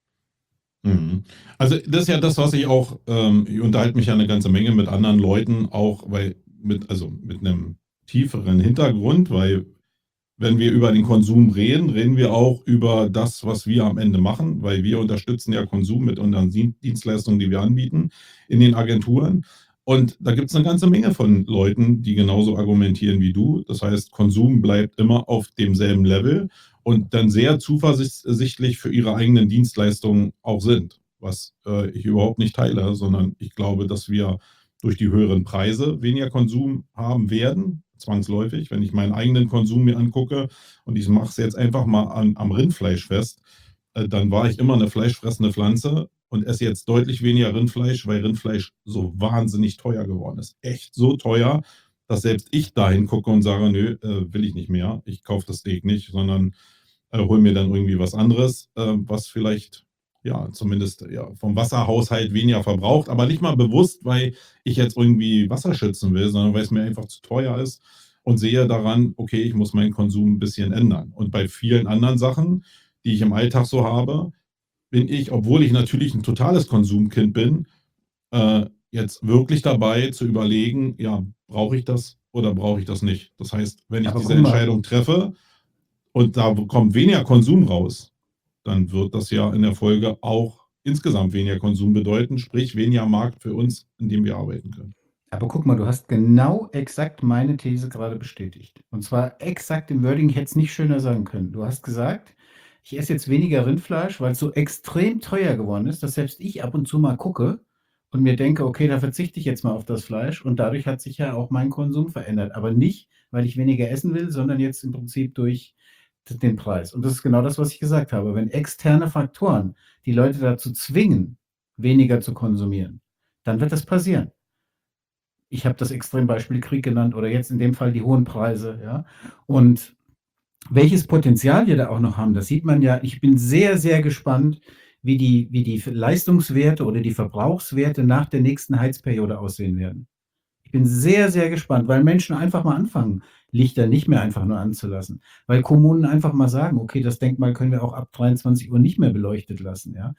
Mhm. Also, das ist ja das, was ich auch ähm, ich unterhalte mich ja 'ne ganze Menge mit anderen Leuten auch, weil mit also, mit 'nem tieferen Hintergrund, weil wenn wir über den Konsum reden, reden wir auch über das, was wir am Ende machen, weil wir unterstützen ja Konsum mit unseren Sien Dienstleistungen, die wir anbieten in den Agenturen. Und da gibt's 'ne ganze Menge von Leuten, die genauso argumentieren wie du. Das heißt, Konsum bleibt immer auf demselben Level und dann sehr zuversichtlich für ihre eigenen Dienstleistungen auch sind, was, äh, ich überhaupt nicht teile, sondern ich glaube, dass wir durch die höheren Preise weniger Konsum haben werden, zwangsläufig. Wenn ich meinen eigenen Konsum mir angucke und ich mache es jetzt einfach mal an am Rindfleisch fest, äh, dann war ich immer 'ne fleischfressende Pflanze und esse jetzt deutlich weniger Rindfleisch, weil Rindfleisch so wahnsinnig teuer geworden ist. Echt so teuer, dass selbst ich da hingucke und sage: „Nö, äh, will ich nicht mehr. Ich kaufe das Steak nicht, sondern, äh, hole mir dann irgendwie was anderes, äh, was vielleicht, ja, zumindest, ja, vom Wasserhaushalt weniger verbraucht.“ Aber nicht mal bewusst, weil ich jetzt irgendwie Wasser schützen will, sondern weil's mir einfach zu teuer ist und sehe daran: „Okay, ich muss meinen Konsum 'n bisschen ändern.“ Und bei vielen anderen Sachen, die ich im Alltag so habe, bin ich, obwohl ich natürlich 'n totales Konsumkind bin, äh, jetzt wirklich dabei zu überlegen: „Ja, brauche ich das oder brauche ich das nicht?“ Das heißt, wenn ich Aber diese guck mal Entscheidung treffe und da w kommt weniger Konsum raus, dann wird das ja in der Folge auch insgesamt weniger Konsum bedeuten, sprich weniger Markt für uns, in dem wir arbeiten können. Aber guck mal, du hast genau exakt meine These gerade bestätigt. Und zwar exakt im Wording, ich hätte es nicht schöner sagen können. Du hast gesagt: „Ich esse jetzt weniger Rindfleisch, weil's so extrem teuer geworden ist, dass selbst ich ab und zu mal gucke und mir denke: ‚Okay, da verzichte ich jetzt mal auf das Fleisch.‘“ Und dadurch hat sich ja auch mein Konsum verändert. Aber nicht, weil ich weniger essen will, sondern jetzt im Prinzip durch d den Preis. Und das ist genau das, was ich gesagt habe. Wenn externe Faktoren die Leute dazu zwingen, weniger zu konsumieren, dann wird das passieren. Ich habe das Extrembeispiel Krieg genannt oder jetzt in dem Fall die hohen Preise, ja? Und welches Potenzial wir da auch noch haben, das sieht man ja. Ich bin sehr, sehr gespannt, wie die wie die F Leistungswerte oder die Verbrauchswerte nach der nächsten Heizperiode aussehen werden. Ich bin sehr, sehr gespannt, weil Menschen einfach mal anfangen, Lichter nicht mehr einfach nur anzulassen, weil Kommunen einfach mal sagen: „Okay, das Denkmal können wir auch ab dreiundzwanzig Uhr nicht mehr beleuchtet lassen“, ja?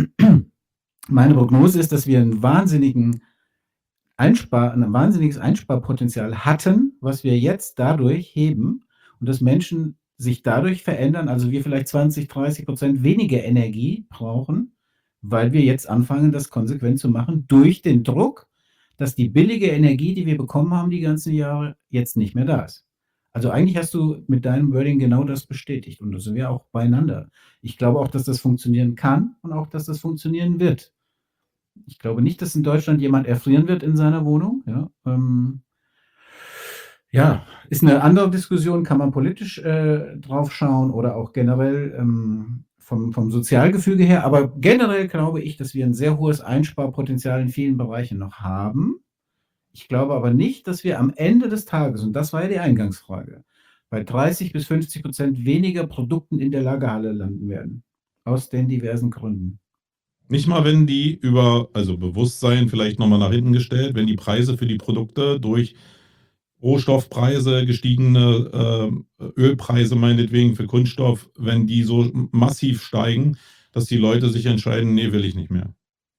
Meine Prognose ist, dass wir 'n wahnsinnigen Einspar 'n wahnsinniges Einsparpotenzial hatten, was wir jetzt dadurch heben und dass Menschen sich dadurch verändern, also wir vielleicht zwanzig, dreißig Prozent weniger Energie brauchen, weil wir jetzt anfangen, das konsequent zu machen durch den Druck, dass die billige Energie, die wir bekommen haben die ganzen Jahre, jetzt nicht mehr da ist. Also, eigentlich hast du mit deinem Wording genau das bestätigt und da sind wir auch beieinander. Ich glaube auch, dass das funktionieren kann und auch, dass das funktionieren wird. Ich glaube nicht, dass in Deutschland jemand erfrieren wird in seiner Wohnung, ja, ähm ja, ist 'ne andere Diskussion, kann man politisch, äh, drauf schauen oder auch generell, ähm, vom vom Sozialgefüge her. Aber generell glaube ich, dass wir 'n sehr hohes Einsparpotenzial in vielen Bereichen noch haben. Ich glaube aber nicht, dass wir am Ende des Tages, und das war ja die Eingangsfrage, bei dreißig bis fünfzig Prozent weniger Produkten in der Lagerhalle landen werden, aus den diversen Gründen. Nicht mal, wenn die über also Bewusstsein vielleicht noch mal nach hinten gestellt, wenn die Preise für die Produkte durch Rohstoffpreise, gestiegene, ähm, Ölpreise meinetwegen für Kunststoff, wenn die so m massiv steigen, dass die Leute sich entscheiden: „Ne, will ich nicht mehr.“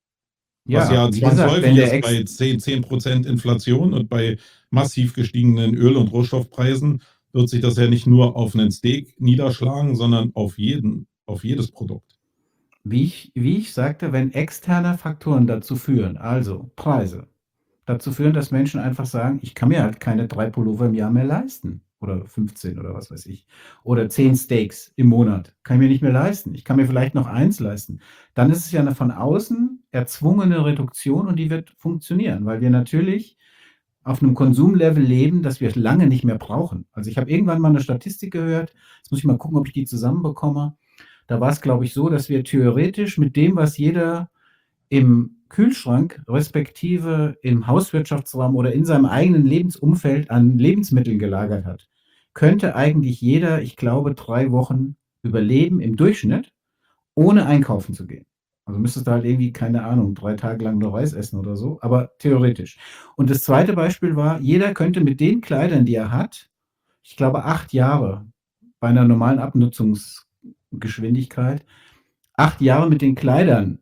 Was Ja, ja wie gesagt, wenn zwangsläufig der ist Ex bei zehn zehn Prozent Inflation und bei massiv gestiegenen Öl und Rohstoffpreisen wird sich das ja nicht nur auf 'nen Steak niederschlagen, sondern auf jeden auf jedes Produkt. Wie ich wie ich sagte, wenn externe Faktoren dazu führen, also Preise, dazu führen, dass Menschen einfach sagen: „Ich kann mir halt keine drei Pullover im Jahr mehr leisten oder fünfzehn oder was weiß ich oder zehn Steaks im Monat. Kann ich mir nicht mehr leisten. Ich kann mir vielleicht noch eins leisten.“ Dann ist es ja 'ne von außen erzwungene Reduktion und die wird funktionieren, weil wir natürlich auf 'nem Konsumlevel leben, das wir lange nicht mehr brauchen. Also, ich habe irgendwann mal 'ne Statistik gehört, jetzt muss ich mal gucken, ob ich die zusammenbekomme. Da war's, glaube ich, so, dass wir theoretisch mit dem, was jeder im Kühlschrank respektive im Hauswirtschaftsraum oder in seinem eigenen Lebensumfeld an Lebensmitteln gelagert hat, könnte eigentlich jeder, ich glaube, drei Wochen überleben im Durchschnitt, ohne einkaufen zu gehen. Also, müsstest du halt irgendwie, keine Ahnung, drei Tage lang nur Reis essen oder so, aber theoretisch. Und das zweite Beispiel war, jeder könnte mit den Kleidern, die er hat, ich glaube, acht Jahre bei 'ner normalen Abnutzungsgeschwindigkeit acht Jahre mit den Kleidern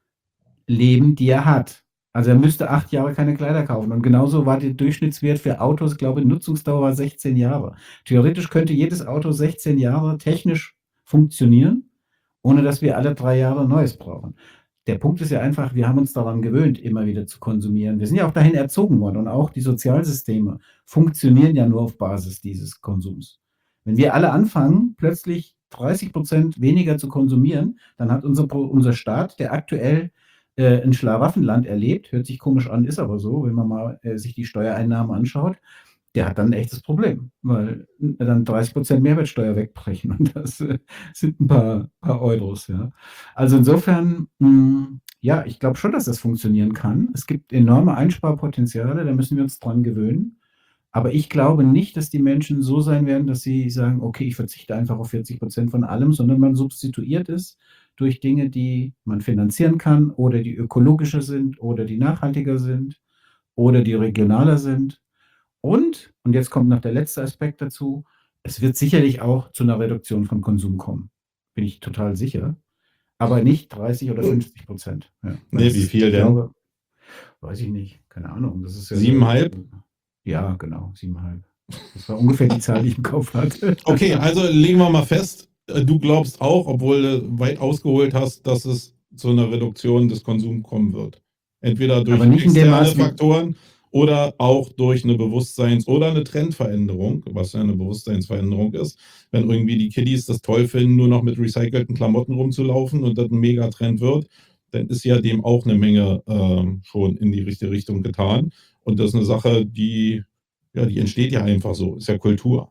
leben, die er hat. Also, er müsste acht Jahre keine Kleider kaufen und genauso war der Durchschnittswert für Autos, glaube Nutzungsdauer war sechzehn Jahre. Theoretisch könnte jedes Auto sechzehn Jahre technisch funktionieren, ohne dass wir alle drei Jahre 'n neues brauchen. Der Punkt ist ja einfach, wir haben uns daran gewöhnt, immer wieder zu konsumieren. Wir sind ja auch dahin erzogen worden und auch die Sozialsysteme funktionieren ja nur auf Basis dieses Konsums. Wenn wir alle anfangen, plötzlich dreißig Prozent weniger zu konsumieren, dann hat unser, unser Staat, der aktuell äh, ein Schlaraffenland erlebt, hört sich komisch an, ist aber so, wenn man mal äh, sich die Steuereinnahmen anschaut, der hat dann ein echtes Problem, weil dann dreißig Prozent Mehrwertsteuer wegbrechen und das äh, sind ein paar, paar Euros. Ja. Also insofern, mh, ja, ich glaube schon, dass das funktionieren kann. Es gibt enorme Einsparpotenziale, da müssen wir uns dran gewöhnen. Aber ich glaube nicht, dass die Menschen so sein werden, dass sie sagen, okay, ich verzichte einfach auf vierzig Prozent von allem, sondern man substituiert es durch Dinge, die man finanzieren kann oder die ökologischer sind oder die nachhaltiger sind oder die regionaler sind. Und, und jetzt kommt noch der letzte Aspekt dazu, es wird sicherlich auch zu einer Reduktion von Konsum kommen. Bin ich total sicher. Aber nicht dreißig oder fünfzig Prozent. Ja, nee, wie viel denn? Glaube, weiß ich nicht. Keine Ahnung. Das ist ja Siebeneinhalb? So, ja, genau, siebeneinhalb. Das war ungefähr die Zahl, die ich im Kopf hatte. Okay, also legen wir mal fest, du glaubst auch, obwohl du weit ausgeholt hast, dass es zu einer Reduktion des Konsums kommen wird. Entweder durch externe Faktoren oder auch durch eine Bewusstseins- oder eine Trendveränderung, was ja eine Bewusstseinsveränderung ist. Wenn irgendwie die Kiddies das toll finden, nur noch mit recycelten Klamotten rumzulaufen und das ein Megatrend wird, dann ist ja dem auch eine Menge äh, schon in die richtige Richtung getan. Und das ist eine Sache, die, ja, die entsteht ja einfach so, ist ja Kultur.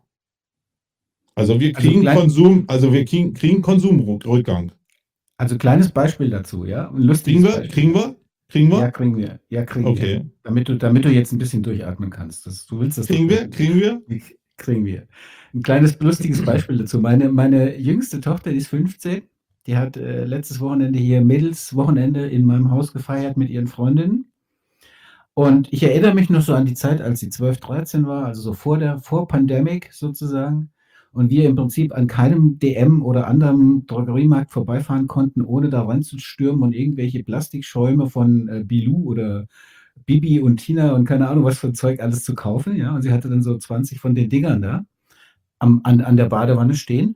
Also wir kriegen also Konsum, also wir kriegen, kriegen Konsumrückgang. Also kleines Beispiel dazu, ja? Ein lustiges kriegen wir? Beispiel. Kriegen wir? Kriegen wir? Ja, kriegen wir. Ja, kriegen okay. wir. Damit du, damit du jetzt ein bisschen durchatmen kannst. Das, du willst das kriegen wir? Kriegen wir? Kriegen wir. Ein kleines lustiges Beispiel dazu. Meine, meine jüngste Tochter, die ist fünfzehn, die hat äh, letztes Wochenende hier Mädelswochenende in meinem Haus gefeiert mit ihren Freundinnen. Und ich erinnere mich noch so an die Zeit, als sie zwölf, dreizehn war, also so vor der vor Pandemic sozusagen. Und wir im Prinzip an keinem D M oder anderem Drogeriemarkt vorbeifahren konnten, ohne da reinzustürmen und irgendwelche Plastikschäume von äh, Bilou oder Bibi und Tina und keine Ahnung was für Zeug alles zu kaufen. Ja, und sie hatte dann so zwanzig von den Dingern da am, an, an der Badewanne stehen.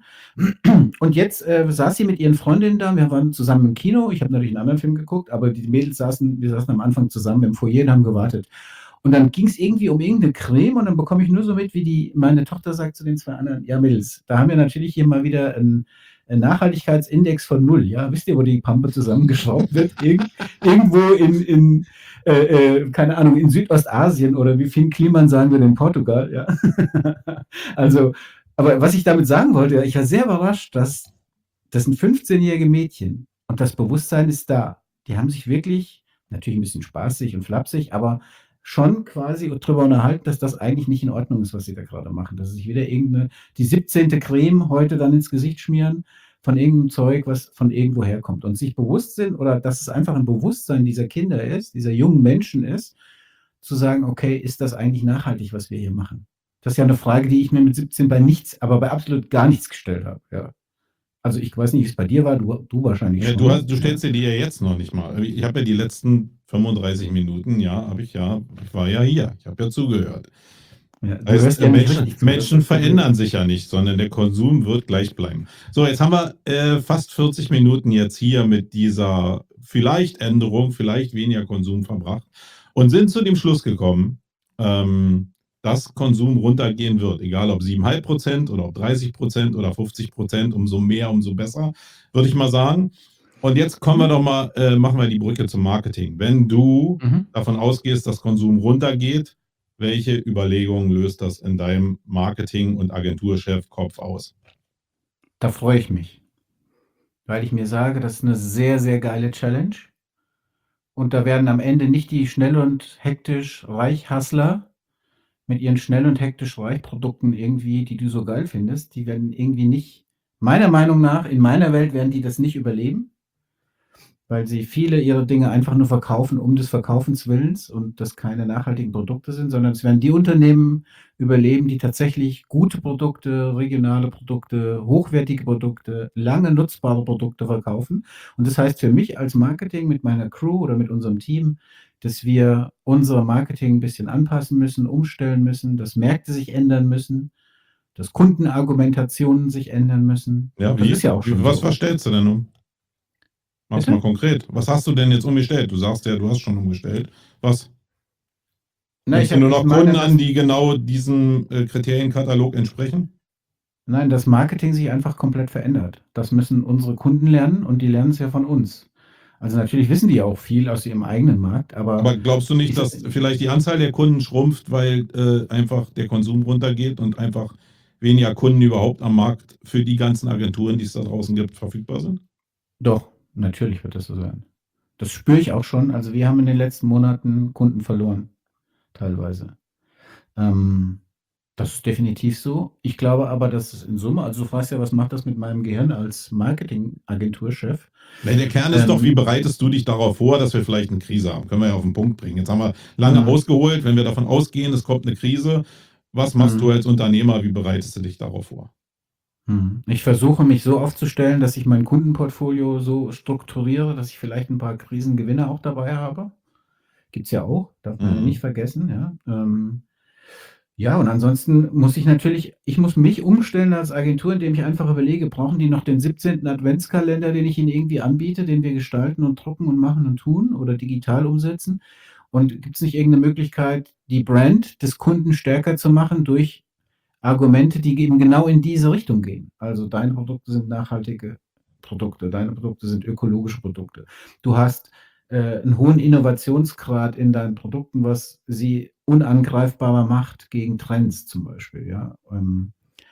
Und jetzt äh, saß sie mit ihren Freundinnen da. Wir waren zusammen im Kino. Ich habe natürlich einen anderen Film geguckt, aber die Mädels saßen, wir saßen am Anfang zusammen im Foyer und haben gewartet. Und dann ging es irgendwie um irgendeine Creme und dann bekomme ich nur so mit, wie die, meine Tochter sagt zu den zwei anderen, ja Mädels, da haben wir natürlich hier mal wieder einen, einen Nachhaltigkeitsindex von null. Ja, wisst ihr, wo die Pampe zusammengeschraubt wird? Irgend, irgendwo in, in äh, äh, keine Ahnung, in Südostasien oder wie Finn Kliman sagen wir in Portugal. Ja. Also, aber was ich damit sagen wollte, ich war sehr überrascht, dass das sind fünfzehnjährige Mädchen und das Bewusstsein ist da. Die haben sich wirklich, natürlich ein bisschen spaßig und flapsig, aber schon quasi darüber unterhalten, dass das eigentlich nicht in Ordnung ist, was sie da gerade machen. Dass sie sich wieder irgendeine, die siebzehnte Creme heute dann ins Gesicht schmieren von irgendeinem Zeug, was von irgendwo herkommt. Und sich bewusst sind, oder dass es einfach ein Bewusstsein dieser Kinder ist, dieser jungen Menschen ist, zu sagen, okay, ist das eigentlich nachhaltig, was wir hier machen? Das ist ja eine Frage, die ich mir mit siebzehn bei nichts, aber bei absolut gar nichts gestellt habe. Ja. Also ich weiß nicht, wie es bei dir war, du, du wahrscheinlich ja, schon. Du, hast, du stellst dir die ja jetzt noch nicht mal. Ich habe ja die letzten fünfunddreißig Minuten, ja, habe ich ja, ich war ja hier, ich habe ja zugehört. Ja, heißt, ja Menschen, Menschen verändern sich ja nicht, sondern der Konsum wird gleich bleiben. So, jetzt haben wir äh, fast vierzig Minuten jetzt hier mit dieser vielleicht Änderung, vielleicht weniger Konsum verbracht und sind zu dem Schluss gekommen, ähm, dass Konsum runtergehen wird, egal ob siebeneinhalb Prozent oder ob dreißig Prozent oder fünfzig Prozent, umso mehr, umso besser, würde ich mal sagen. Und jetzt kommen wir doch mal, äh, machen wir die Brücke zum Marketing. Wenn du mhm. davon ausgehst, dass Konsum runtergeht, welche Überlegungen löst das in deinem Marketing- und Agenturchef-Kopf aus? Da freue ich mich, weil ich mir sage, das ist eine sehr, sehr geile Challenge. Und da werden am Ende nicht die schnell und hektisch Reich-Hustler mit ihren schnell und hektisch Reich-Produkten irgendwie, die du so geil findest, die werden irgendwie nicht, meiner Meinung nach, in meiner Welt werden die das nicht überleben, weil sie viele ihre Dinge einfach nur verkaufen um des Verkaufens Willens und das keine nachhaltigen Produkte sind, sondern es werden die Unternehmen überleben, die tatsächlich gute Produkte, regionale Produkte, hochwertige Produkte, lange nutzbare Produkte verkaufen. Und das heißt für mich als Marketing mit meiner Crew oder mit unserem Team, dass wir unser Marketing ein bisschen anpassen müssen, umstellen müssen, dass Märkte sich ändern müssen, dass Kundenargumentationen sich ändern müssen. Ja, das wie? ist ja auch schon Was so. verstellst du denn um? Mach's Bitte? Mal konkret. Was hast du denn jetzt umgestellt? Du sagst ja, du hast schon umgestellt. Was? Na, Nimmst du nur noch Kunden an, die genau diesem äh, Kriterienkatalog entsprechen? Nein, das Marketing sich einfach komplett verändert. Das müssen unsere Kunden lernen und die lernen es ja von uns. Also natürlich wissen die auch viel aus ihrem eigenen Markt, aber Aber glaubst du ich nicht, s dass vielleicht die Anzahl der Kunden schrumpft, weil äh, einfach der Konsum runtergeht und einfach weniger Kunden überhaupt am Markt für die ganzen Agenturen, die es da draußen gibt, verfügbar sind? Doch, natürlich wird das so sein. Das spüre ich auch schon. Also wir haben in den letzten Monaten Kunden verloren, teilweise. Ähm, das ist definitiv so. Ich glaube aber, dass es in Summe, also du fragst ja, was macht das mit meinem Gehirn als Marketingagenturchef? Nee, der Kern ist doch, wie Ähm, bereitest du dich darauf vor, dass wir vielleicht eine Krise haben? Können wir ja auf den Punkt bringen. Jetzt haben wir lange mhm, ausgeholt. Wenn wir davon ausgehen, es kommt eine Krise, was machst du mhm, als Unternehmer? Wie bereitest du dich darauf vor? mhm. Ich versuche mich so aufzustellen, dass ich mein Kundenportfolio so strukturiere, dass ich vielleicht ein paar Krisengewinne auch dabei habe. Gibt's ja auch, darf man ja nicht Mhm. vergessen, ja. Ähm, ja, und ansonsten muss ich natürlich ich muss mich umstellen als Agentur, indem ich einfach überlege, brauchen die noch den siebzehnten Adventskalender, den ich ihnen irgendwie anbiete, den wir gestalten und drucken und machen und tun oder digital umsetzen? Und gibt's nicht irgendeine Möglichkeit, die Brand des Kunden stärker zu machen durch Argumente, die eben genau in diese Richtung gehen? Also, deine Produkte sind nachhaltige Produkte, deine Produkte sind ökologische Produkte. Du hast, äh, 'n hohen Innovationsgrad in deinen Produkten, was sie unangreifbarer macht gegen Trends zum Beispiel, ja. Ähm,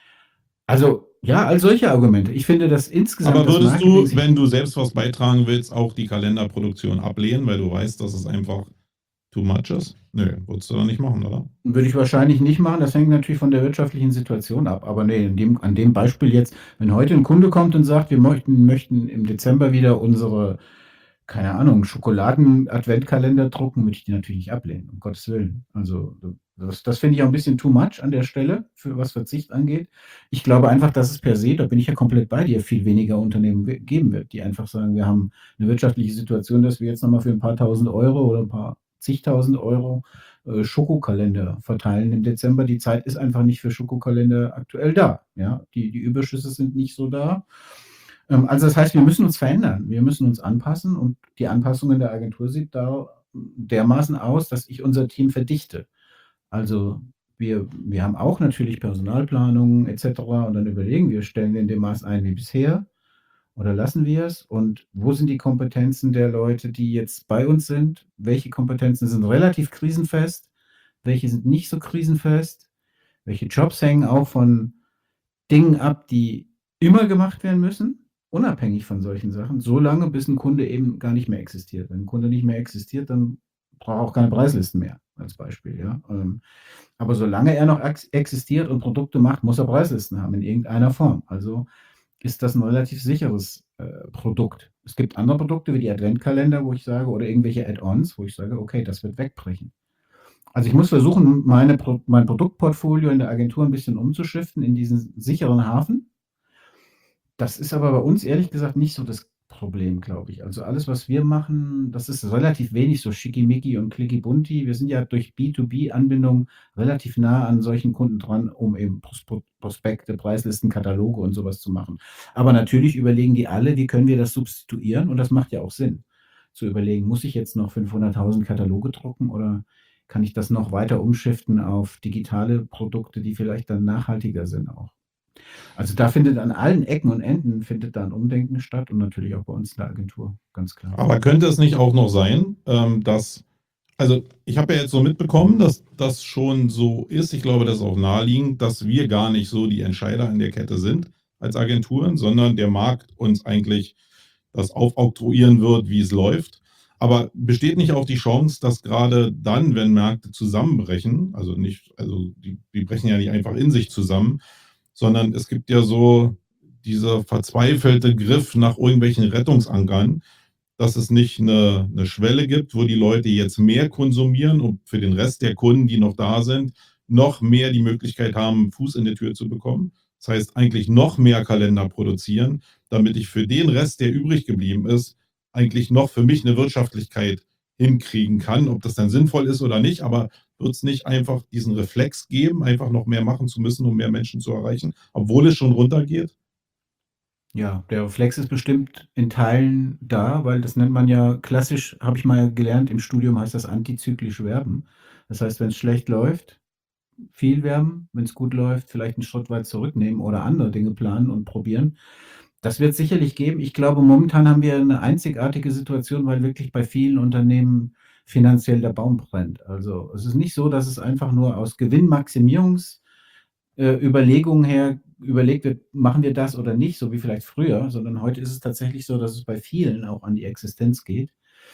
also, ja, all solche Argumente. Ich finde, dass insgesamt Aber das würdest Marketing du, sich wenn du selbst was beitragen willst, auch die Kalenderproduktion ablehnen, weil du weißt, dass es einfach too much ist? Nö, würdest du dann nicht machen, oder? würde ich wahrscheinlich nicht machen. Das hängt natürlich von der wirtschaftlichen Situation ab. Aber ne, in dem, an dem Beispiel jetzt, wenn heute ein Kunde kommt und sagt, wir möchten, möchten im Dezember wieder unsere, keine Ahnung, Schokoladen-Adventkalender drucken, würde ich die natürlich nicht ablehnen, um Gottes Willen. Also das, das finde ich auch ein bisschen too much an der Stelle, für was Verzicht angeht. Ich glaube einfach, dass es per se, da bin ich ja komplett bei dir, viel weniger Unternehmen we- geben wird, die einfach sagen, wir haben eine wirtschaftliche Situation, dass wir jetzt nochmal für ein paar tausend Euro oder ein paar zigtausend Euro äh, Schokokalender verteilen im Dezember. Die Zeit ist einfach nicht für Schokokalender aktuell da. Ja? Die, die Überschüsse sind nicht so da. Ähm, also das heißt, wir müssen uns verändern. Wir müssen uns anpassen und die Anpassung in der Agentur sieht da dermaßen aus, dass ich unser Team verdichte. Also wir, wir haben auch natürlich Personalplanung et cetera. Und dann überlegen wir, stellen wir in dem Maß ein wie bisher oder lassen wir es? Und wo sind die Kompetenzen der Leute, die jetzt bei uns sind? Welche Kompetenzen sind relativ krisenfest? Welche sind nicht so krisenfest? Welche Jobs hängen auch von Dingen ab, die immer gemacht werden müssen, unabhängig von solchen Sachen, so lange, bis ein Kunde eben gar nicht mehr existiert. Wenn ein Kunde nicht mehr existiert, dann braucht er auch keine Preislisten mehr, als Beispiel, ja. Ähm, aber solange er noch ex existiert und Produkte macht, muss er Preislisten haben in irgendeiner Form. Also ist das ein relativ sicheres äh, Produkt. Es gibt andere Produkte wie die Adventkalender, wo ich sage, oder irgendwelche Add-ons, wo ich sage, okay, das wird wegbrechen. Also ich muss versuchen, meine Pro mein Produktportfolio in der Agentur ein bisschen umzuschiften in diesen sicheren Hafen. Das ist aber bei uns ehrlich gesagt nicht so das Problem, glaube ich. Also alles, was wir machen, das ist relativ wenig so schickimicki und clicky-bunti. Wir sind ja durch B zwei B-Anbindung relativ nah an solchen Kunden dran, um eben Pros Prospekte, Preislisten, Kataloge und sowas zu machen. Aber natürlich überlegen die alle, wie können wir das substituieren? Und das macht ja auch Sinn, zu überlegen, muss ich jetzt noch fünfhunderttausend Kataloge drucken oder kann ich das noch weiter umschiften auf digitale Produkte, die vielleicht dann nachhaltiger sind auch? Also da findet an allen Ecken und Enden findet da 'n Umdenken statt und natürlich auch bei uns in der Agentur, ganz klar. Aber könnte es nicht auch noch sein, ähm, dass, also ich habe ja jetzt so mitbekommen, dass das schon so ist. Ich glaube, das ist auch naheliegend, dass wir gar nicht so die Entscheider in der Kette sind als Agenturen, sondern der Markt uns eigentlich das aufoktroyieren wird, wie es läuft. Aber besteht nicht auch die Chance, dass gerade dann, wenn Märkte zusammenbrechen, also nicht, also die, die brechen ja nicht einfach in sich zusammen, sondern es gibt ja so dieser verzweifelte Griff nach irgendwelchen Rettungsankern, dass es nicht eine, eine Schwelle gibt, wo die Leute jetzt mehr konsumieren und für den Rest der Kunden, die noch da sind, noch mehr die Möglichkeit haben, Fuß in die Tür zu bekommen. Das heißt, eigentlich noch mehr Kalender produzieren, damit ich für den Rest, der übrig geblieben ist, eigentlich noch für mich eine Wirtschaftlichkeit hinkriegen kann. Ob das dann sinnvoll ist oder nicht, aber wird es nicht einfach diesen Reflex geben, einfach noch mehr machen zu müssen, um mehr Menschen zu erreichen, obwohl es schon runtergeht? Ja, der Reflex ist bestimmt in Teilen da, weil das nennt man ja klassisch, habe ich mal gelernt, im Studium heißt das antizyklisch werben. Das heißt, wenn's schlecht läuft, viel werden, wenn's gut läuft, vielleicht 'n Schritt weit zurücknehmen oder andere Dinge planen und probieren. Das wird's sicherlich geben. Ich glaube, momentan haben wir 'ne einzigartige Situation, weil wirklich bei vielen Unternehmen finanziell der Baum brennt. Also, es ist nicht so, dass es einfach nur aus Gewinnmaximierungs äh, Überlegungen her überlegt wird: „Machen wir das oder nicht“, so wie vielleicht früher, sondern heute ist es tatsächlich so, dass es bei vielen auch an die Existenz geht,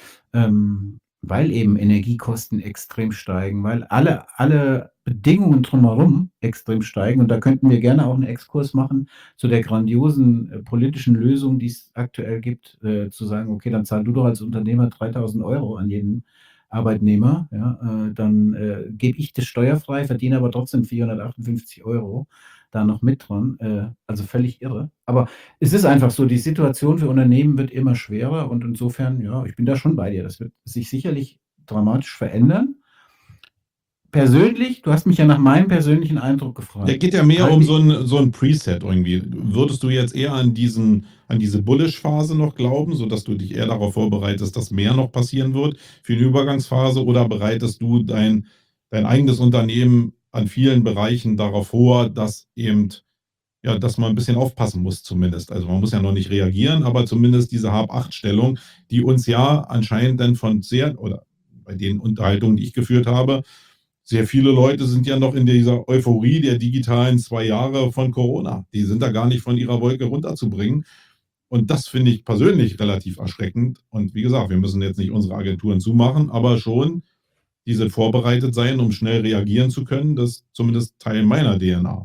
ähm, weil eben Energiekosten extrem steigen, weil alle alle Bedingungen drumherum extrem steigen. Und da könnten wir gerne auch 'n Exkurs machen zu der grandiosen, äh, politischen Lösung, die's aktuell gibt, äh, zu sagen: „Okay, dann zahl du doch als Unternehmer dreitausend Euro an jeden Arbeitnehmer, ja, äh, dann, äh, gebe ich das steuerfrei, verdiene aber trotzdem vierhundertachtundfünfzig Euro da noch mit dran.“ Äh, also völlig irre. Aber es ist einfach so, die Situation für Unternehmen wird immer schwerer und insofern, ja, ich bin da schon bei dir. Das wird sich sicherlich dramatisch verändern. Persönlich du hast mich ja nach meinem persönlichen Eindruck Ja, gefragt, geht ja mehr um halte so 'n so 'n Preset irgendwie. Würdest du jetzt eher an diesen an diese Bullish-Phase noch glauben, sodass du dich eher darauf vorbereitest, dass mehr noch passieren wird für die Übergangsphase oder bereitest du dein dein eigenes Unternehmen an vielen Bereichen darauf vor, dass eben ja, dass man 'n bisschen aufpassen muss zumindest. Also, man muss ja noch nicht reagieren, aber zumindest diese Hab-Acht-Stellung, die uns ja anscheinend dann von sehr oder bei den Unterhaltungen, die ich geführt habe sehr viele Leute sind ja noch in dieser Euphorie der digitalen zwei Jahre von Corona. Die sind da gar nicht von ihrer Wolke runterzubringen. Und das finde ich persönlich relativ erschreckend. Und wie gesagt, wir müssen jetzt nicht unsere Agenturen zumachen, aber schon diese vorbereitet sein, um schnell reagieren zu können. Das ist zumindest Teil meiner DNA.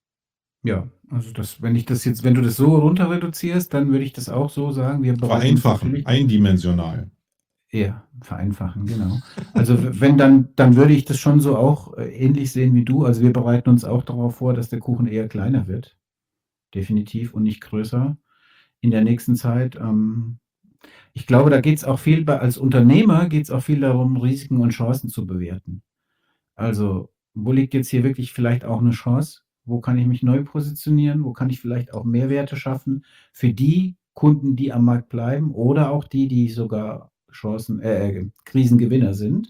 Ja, also das wenn ich das jetzt wenn du das so runter reduzierst, dann würde ich das auch so sagen. Wir bereiten uns Vereinfachen, natürlich eindimensional. Ja, vereinfachen, genau. Also w wenn, dann dann würde ich das schon so auch, äh, ähnlich sehen wie du. Also, wir bereiten uns auch darauf vor, dass der Kuchen eher kleiner wird, definitiv und nicht größer in der nächsten Zeit. Ähm, ich glaube, da geht's auch viel bei als Unternehmer geht's auch viel darum, Risiken und Chancen zu bewerten. Also, wo liegt jetzt hier wirklich vielleicht auch 'ne Chance? Wo kann ich mich neu positionieren? Wo kann ich vielleicht auch Mehrwerte schaffen für die Kunden, die am Markt bleiben oder auch die, die sogar Chancen äh, äh, Krisengewinner sind?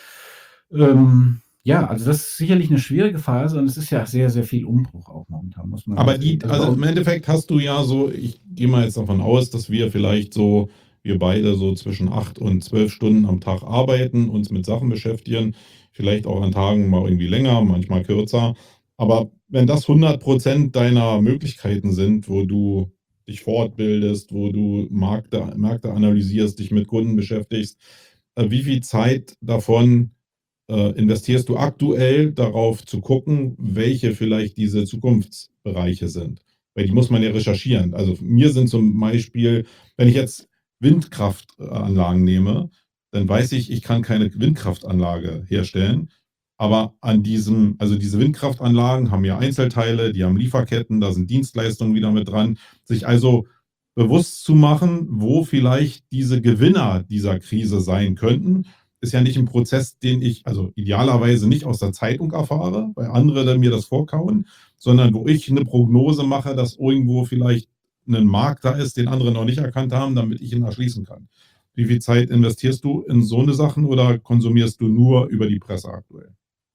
Ähm, ja, also das ist sicherlich 'ne schwierige Phase und es ist ja sehr, sehr viel Umbruch auch momentan, muss man Aber ganz die ehrlich also bei also im uns Endeffekt hast du ja so ich gehe mal jetzt davon aus, dass wir vielleicht so wir beide so zwischen acht und zwölf Stunden am Tag arbeiten, uns mit Sachen beschäftigen, vielleicht auch an Tagen mal irgendwie länger, manchmal kürzer. Aber wenn das hundert Prozent deiner Möglichkeiten sind, wo du dich fortbildest, wo du Markte Märkte analysierst, dich mit Kunden beschäftigst, äh, wie viel Zeit davon, äh, investierst du aktuell darauf zu gucken, welche vielleicht diese Zukunftsbereiche sind? Weil die muss man ja recherchieren. Also, mir sind zum Beispiel wenn ich jetzt Windkraft äh, Anlagen nehme, dann weiß ich, ich kann keine Windkraftanlage herstellen. Aber an diesem also diese Windkraftanlagen haben ja Einzelteile, die haben Lieferketten, da sind Dienstleistungen wieder mit dran. Sich also bewusst zu machen, wo vielleicht diese Gewinner dieser Krise sein könnten, ist ja nicht 'n Prozess, den ich also idealerweise nicht aus der Zeitung erfahre, weil andere dann mir das vorkauen, sondern wo ich 'ne Prognose mache, dass irgendwo vielleicht 'nen Markt da ist, den andere noch nicht erkannt haben, damit ich ihn erschließen kann. Wie viel Zeit investierst du in so 'ne Sachen oder konsumierst du nur über die Presse aktuell?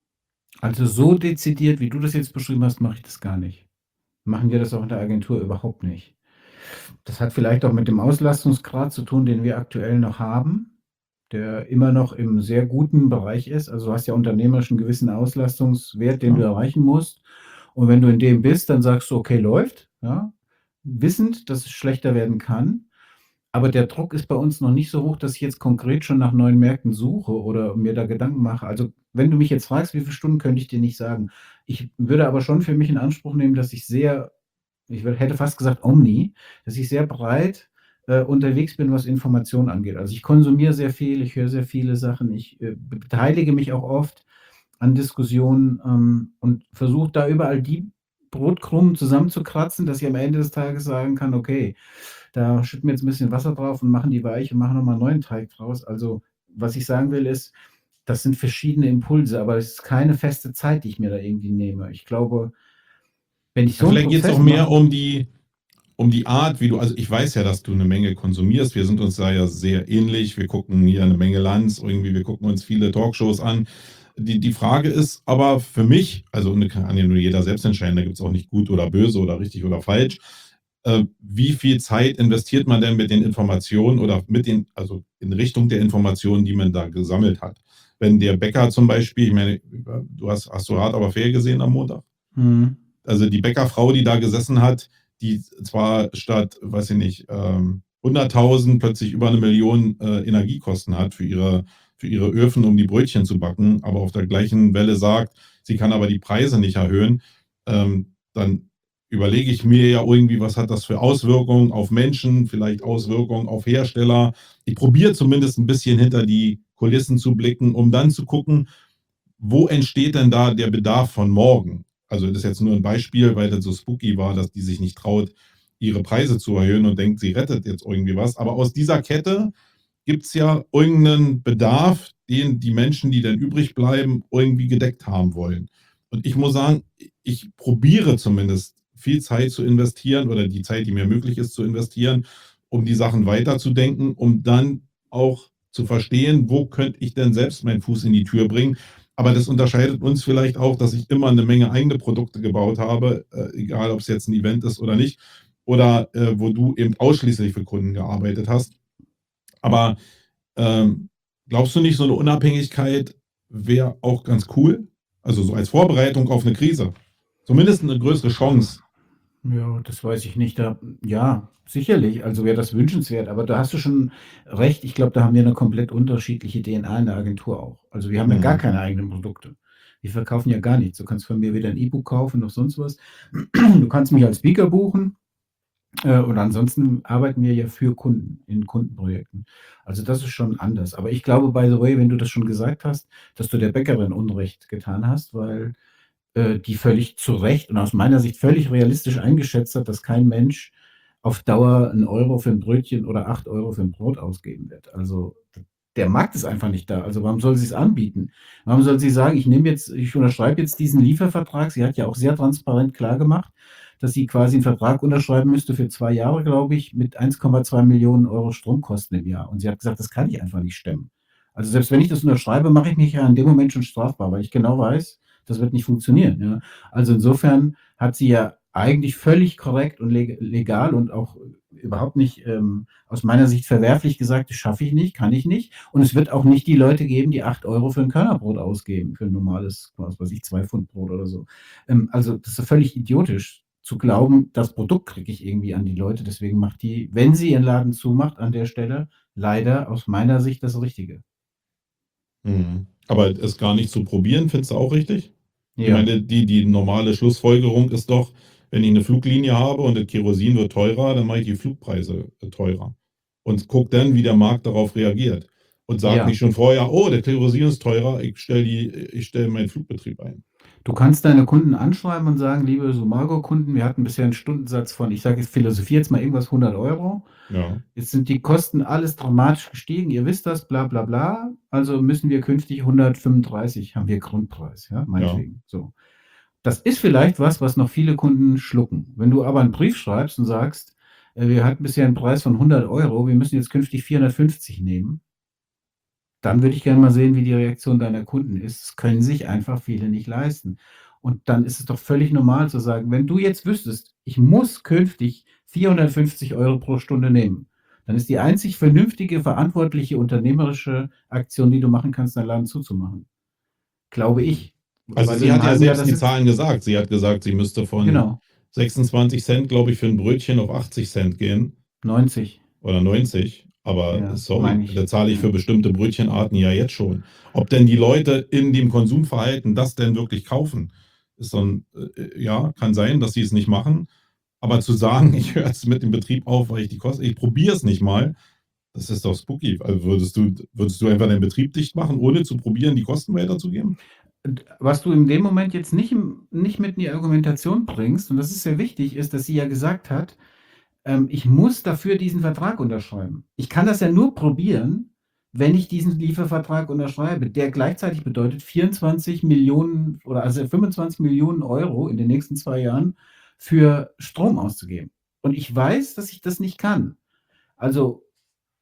Also, so dezidiert, wie du das jetzt beschrieben hast, mache ich das gar nicht. Machen wir das auch in der Agentur überhaupt nicht. Das hat vielleicht auch mit dem Auslastungsgrad zu tun, den wir aktuell noch haben, der immer noch im sehr guten Bereich ist. Also, du hast ja unternehmerisch 'n gewissen Auslastungswert, den du Ja. erreichen musst. Und wenn du in dem bist, dann sagst du: „Okay, läuft“, ja, wissend, dass es schlechter werden kann. Aber der Druck ist bei uns noch nicht so hoch, dass ich jetzt konkret schon nach neuen Märkten suche oder mir da Gedanken mache. Also, wenn du mich jetzt fragst, wie viel Stunden, könnte ich dir nicht sagen. Ich würde aber schon für mich in Anspruch nehmen, dass ich sehr ich wür hätte fast gesagt omni, dass ich sehr breit, äh, unterwegs bin, was Informationen angeht. Also, ich konsumiere sehr viel, ich höre sehr viele Sachen, ich, äh, b beteilige mich auch oft an Diskussionen, ähm, und versuche da überall die Brotkrumen zusammenzukratzen, dass ich am Ende des Tages sagen kann: „Okay, da schütten wir jetzt 'n bisschen Wasser drauf und machen die weich und machen noch mal neuen Teig draus.“ Also, was ich sagen will, ist, das sind verschiedene Impulse, aber es ist keine feste Zeit, die ich mir da irgendwie nehme. Ich glaube wenn ich Ja, so 'n vielleicht geht's auch Prozess mehr mache um die um die Art, wie du also, ich weiß ja, dass du 'ne Menge konsumierst. Wir sind uns da ja sehr ähnlich. Wir gucken hier 'ne Menge Lanz, irgendwie wir gucken uns viele Talkshows an. die die Frage ist aber für mich, also, ne, kann ja nur jeder selbst entscheiden, da gibt's auch nicht gut oder böse oder richtig oder falsch. Äh, wie viel Zeit investiert man denn mit den Informationen oder mit den also, in Richtung der Informationen, die man da gesammelt hat? Wenn der Bäcker zum Beispiel ich meine, du hast hast du Hart aber fair gesehen am Montag? Mhm. Also, die Bäckerfrau, die da gesessen hat, die zwar statt, weiß ich nicht, ähm, hunderttausend plötzlich über 'ne Million, äh, Energiekosten hat für ihre für ihre Öfen, um die Brötchen zu backen, aber auf der gleichen Welle sagt, sie kann aber die Preise nicht erhöhen, ähm, dann überlege ich mir ja irgendwie, was hat das für Auswirkungen auf Menschen, vielleicht Auswirkungen auf Hersteller. Ich probiere zumindest 'n bisschen hinter die Kulissen zu blicken, um dann zu gucken, wo entsteht denn da der Bedarf von morgen? Also, das ist jetzt nur 'n Beispiel, weil das so spooky war, dass die sich nicht traut, ihre Preise zu erhöhen und denkt, sie rettet jetzt irgendwie was. Aber aus dieser Kette gibt's ja irgend 'nen Bedarf, den die Menschen, die dann übrig bleiben, irgendwie gedeckt haben wollen. Und ich muss sagen, i ich probiere zumindest viel Zeit zu investieren oder die Zeit, die mir möglich ist, zu investieren, um die Sachen weiterzudenken, um dann auch zu verstehen, wo könnte ich denn selbst meinen Fuß in die Tür bringen. Aber das unterscheidet uns vielleicht auch, dass ich immer 'ne Menge eigene Produkte gebaut habe, äh, egal ob's jetzt 'n Event ist oder nicht, oder, äh, wo du eben ausschließlich für Kunden gearbeitet hast. Aber, ähm, glaubst du nicht, so 'ne Unabhängigkeit wäre auch ganz cool? Also, so als Vorbereitung auf 'ne Krise. Zumindest 'ne größere Chance. Ja, das weiß ich nicht. Da ja, sicherlich, also, wäre das wünschenswert, aber da hast du schon recht. Ich glaube, da haben wir 'ne komplett unterschiedliche DNA in der Agentur auch. Also, wir haben ja gar Mhm. keine eigenen Produkte. Wir verkaufen ja gar nichts. Du kannst von mir weder 'n E-Book kaufen noch sonst was. Du kannst mich als Speaker buchen, äh, und ansonsten arbeiten wir ja für Kunden in Kundenprojekten. Also, das ist schon anders. Aber ich glaube, by the way, wenn du das schon gesagt hast, dass du der Bäckerin Unrecht getan hast, weil, äh, die völlig zu Recht und aus meiner Sicht völlig realistisch eingeschätzt hat, dass kein Mensch auf Dauer 'n Euro für 'n Brötchen oder acht Euro für 'n Brot ausgeben wird. Also, d der Markt ist einfach nicht da. Also, warum soll sie's anbieten? Warum soll sie sagen: „Ich nehme jetzt ich unterschreibe jetzt diesen Liefervertrag?“ Sie hat ja auch sehr transparent klargemacht, dass sie quasi 'n Vertrag unterschreiben müsste für zwei Jahre, glaube ich, mit eins Komma zwei Millionen Euro Stromkosten im Jahr. Und sie hat gesagt: „Das kann ich einfach nicht stemmen.“ Also, selbst wenn ich das unterschreibe, mache ich mich ja in dem Moment schon strafbar, weil ich genau weiß, das wird nicht funktionieren, ja? Also, insofern hat sie ja eigentlich völlig korrekt und leg legal und auch überhaupt nicht, ähm, aus meiner Sicht verwerflich gesagt: „Das schaffe ich nicht, kann ich nicht.“ Und es wird auch nicht die Leute geben, die acht Euro für 'n Körnerbrot ausgeben, für 'n normales, was weiß ich, zwei Pfund Brot oder so. Ähm, also, das ist doch völlig idiotisch zu glauben, das Produkt kriege ich irgendwie an die Leute. Deswegen macht die, wenn sie ihren Laden zumacht an der Stelle, leider aus meiner Sicht das Richtige. Mhm. Aber es gar nicht zu probieren, findest du auch richtig? Ich Ja. meine, die die normale Schlussfolgerung ist doch, wenn ich 'ne Fluglinie habe und das Kerosin wird teurer, dann mache ich die Flugpreise, äh, teurer und gucke dann, wie der Markt darauf reagiert und sage Ja. nicht schon vorher: „Oh, der Kerosin ist teurer, ich stelle die ich stelle meinen Flugbetrieb ein.“ Du kannst deine Kunden anschreiben und sagen: „Liebe Sumago-Kunden, wir hatten bisher 'n Stundensatz von“, ich sage jetzt philosophiere jetzt mal irgendwas hundert Euro. Ja. Jetzt sind die Kosten alles dramatisch gestiegen. Ihr wisst das, bla bla bla. Also, müssen wir künftig hundertfünfunddreißig haben wir Grundpreis, ja, Ja. meinetwegen, so. Das ist vielleicht was, was noch viele Kunden schlucken. Wenn du aber 'n Brief schreibst und sagst: „Äh, wir hatten bisher 'n Preis von hundert Euro, wir müssen jetzt künftig vierhundertfünfzig nehmen“ dann würde ich gerne mal sehen, wie die Reaktion deiner Kunden ist. Das können sich einfach viele nicht leisten. Und dann ist es doch völlig normal zu sagen: „Wenn du jetzt wüsstest, ich muss künftig vierhundertfünfzig Euro pro Stunde nehmen“, dann ist die einzig vernünftige, verantwortliche, unternehmerische Aktion, die du machen kannst, deinen Laden zuzumachen. Glaube Mhm. ich, Also, weil du sie in 'nem hat ja halben Jahr selbst da die sitzt. Zahlen gesagt. Sie hat gesagt, sie müsste von Genau. sechsundzwanzig Cent, glaube ich, für 'n Brötchen auf achtzig Cent gehen neunzig. oder neunzig. Aber Ja, sorry, meine da ich, zahle ich ja. für bestimmte Brötchenarten ja jetzt schon. Ob denn die Leute in dem Konsumverhalten das denn wirklich kaufen, ist so 'n äh, äh, ja, kann sein, dass sie es nicht machen. Aber zu sagen: „Ich höre jetzt mit dem Betrieb auf, weil ich die Kosten ich probiere es nicht mal“, das ist doch spooky. Also, würdest du würdest du einfach deinen Betrieb dicht machen, ohne zu probieren, die Kosten weiterzugeben? Und was du in dem Moment jetzt nicht im nicht mit in die Argumentation bringst, und das ist sehr wichtig, ist, dass sie ja gesagt hat, ähm: „Ich muss dafür diesen Vertrag unterschreiben.“ Ich kann das ja nur probieren, wenn ich diesen Liefervertrag unterschreibe, der gleichzeitig bedeutet, vierundzwanzig Millionen oder also, fünfundzwanzig Millionen Euro in den nächsten zwei Jahren für Strom auszugeben. Und ich weiß, dass ich das nicht kann. Also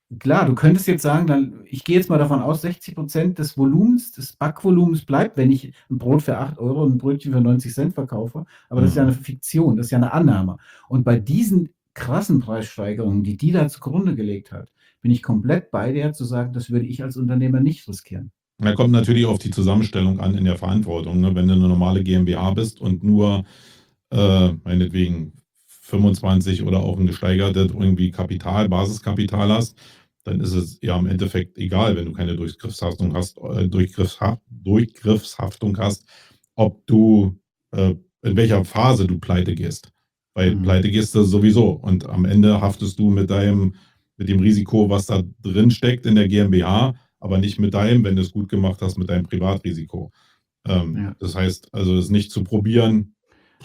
Klar, du könntest jetzt sagen, dann ich gehe jetzt mal davon aus, sechzig Prozent des Volumens, des Backvolumens bleibt, wenn ich ein Brot für acht Euro und ein Brötchen für neunzig Cent verkaufe, aber das ist ja eine Mhm. Fiktion, das ist ja eine Annahme. Und bei diesen krassen Preissteigerungen, die die da zugrunde gelegt hat, bin ich komplett bei dir zu sagen, das würde ich als Unternehmer nicht riskieren. Da kommt natürlich auf die Zusammenstellung an in der Verantwortung, ne? Wenn du eine normale GmbH bist und nur, äh, meinetwegen fünfundzwanzig oder auch ein gesteigertes irgendwie Kapital Basiskapital hast, dann ist es ja im Endeffekt egal, wenn du keine Durchgriffshaftung hast äh, Durchgriffsha Durchgriffshaftung hast, ob du äh, in welcher Phase du pleite gehst. Weil Mhm. pleite gehst du sowieso und am Ende haftest du mit deinem mit dem Risiko, was da drin steckt in der GmbH, aber nicht mit deinem, wenn du es gut gemacht hast, mit deinem Privatrisiko. Ähm, Ja. das heißt, also es nicht zu probieren,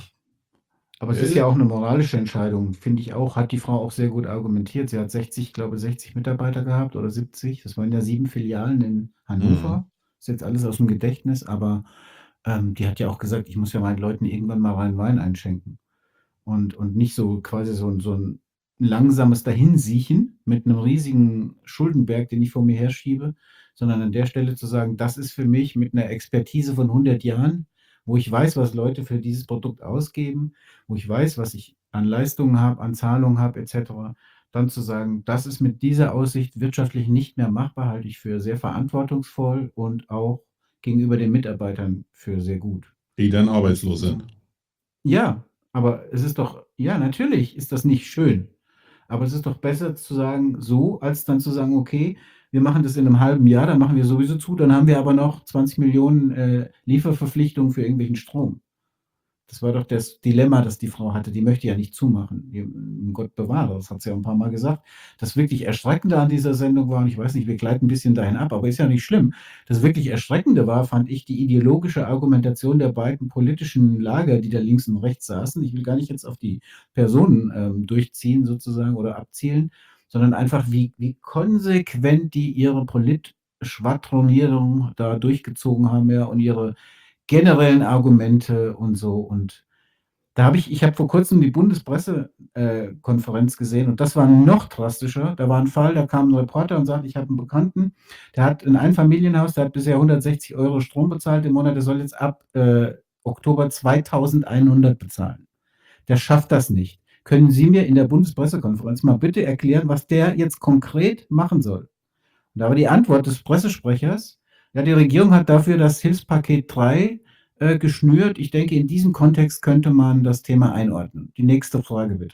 Aber es ist äh, ja auch eine moralische Entscheidung, finde ich auch. Hat die Frau auch sehr gut argumentiert. Sie hat sechzig, ich glaube, sechzig Mitarbeiter gehabt oder siebzig. Das waren ja sieben Filialen in mhm, Hannover. Ist jetzt alles aus dem Gedächtnis, aber ähm, die hat ja auch gesagt, ich muss ja meinen Leuten irgendwann mal rein Wein einschenken. Und, und nicht so quasi so, ein- so ein langsames Dahinsiechen mit einem riesigen Schuldenberg, den ich vor mir herschiebe, sondern an der Stelle zu sagen, das ist für mich mit einer Expertise von hundert Jahren, wo ich weiß, was Leute für dieses Produkt ausgeben, wo ich weiß, was ich an Leistungen habe, an Zahlungen habe, et cetera, dann zu sagen, das ist mit dieser Aussicht wirtschaftlich nicht mehr machbar, halte ich für sehr verantwortungsvoll und auch gegenüber den Mitarbeitern für sehr gut. die dann Das arbeitslos zu sind. sagen. Ja, aber es ist doch, ja, natürlich ist das nicht schön. Aber es ist doch besser zu sagen, so, als dann zu sagen, okay, wir machen das in einem halben Jahr, dann machen wir sowieso zu, dann haben wir aber noch zwanzig Millionen äh, Lieferverpflichtungen für irgendwelchen Strom. Das war doch das Dilemma, das die Frau hatte. Die möchte ja nicht zumachen. Die, Gott bewahre, das hat sie ja ein paar Mal gesagt. Das wirklich Erschreckende an dieser Sendung war, und ich weiß nicht, wir gleiten ein bisschen dahin ab, aber ist ja nicht schlimm. Das wirklich Erschreckende war, fand ich, die ideologische Argumentation der beiden politischen Lager, die da links und rechts saßen. Ich will gar nicht jetzt auf die Personen ähm, durchziehen sozusagen oder abzielen, sondern einfach, wie, wie konsequent die ihre Politschwadronierung da durchgezogen haben, ja, und ihre generellen Argumente und so. Und da habe ich, ich habe vor kurzem die Bundespressekonferenz gesehen und das war noch drastischer. Da war ein Fall, da kam ein Reporter und sagt, ich habe einen Bekannten, der hat in ein Familienhaus, der hat bisher hundertsechzig Euro Strom bezahlt im Monat, der soll jetzt ab äh, Oktober zweitausendeinhundert bezahlen. Der schafft das nicht. Können Sie mir in der Bundespressekonferenz mal bitte erklären, was der jetzt konkret machen soll? Und da war die Antwort des Pressesprechers, ja, die Regierung hat dafür das Hilfspaket drei äh, geschnürt. Ich denke, in diesem Kontext könnte man das Thema einordnen. Die nächste Frage bitte.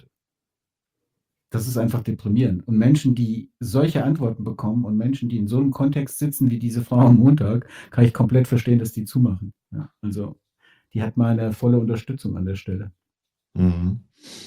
Das ist einfach deprimierend. Und Menschen, die solche Antworten bekommen und Menschen, die in so einem Kontext sitzen wie diese Frau am Montag, kann ich komplett verstehen, dass die zumachen. Ja, also die hat meine volle Unterstützung an der Stelle. Mhm.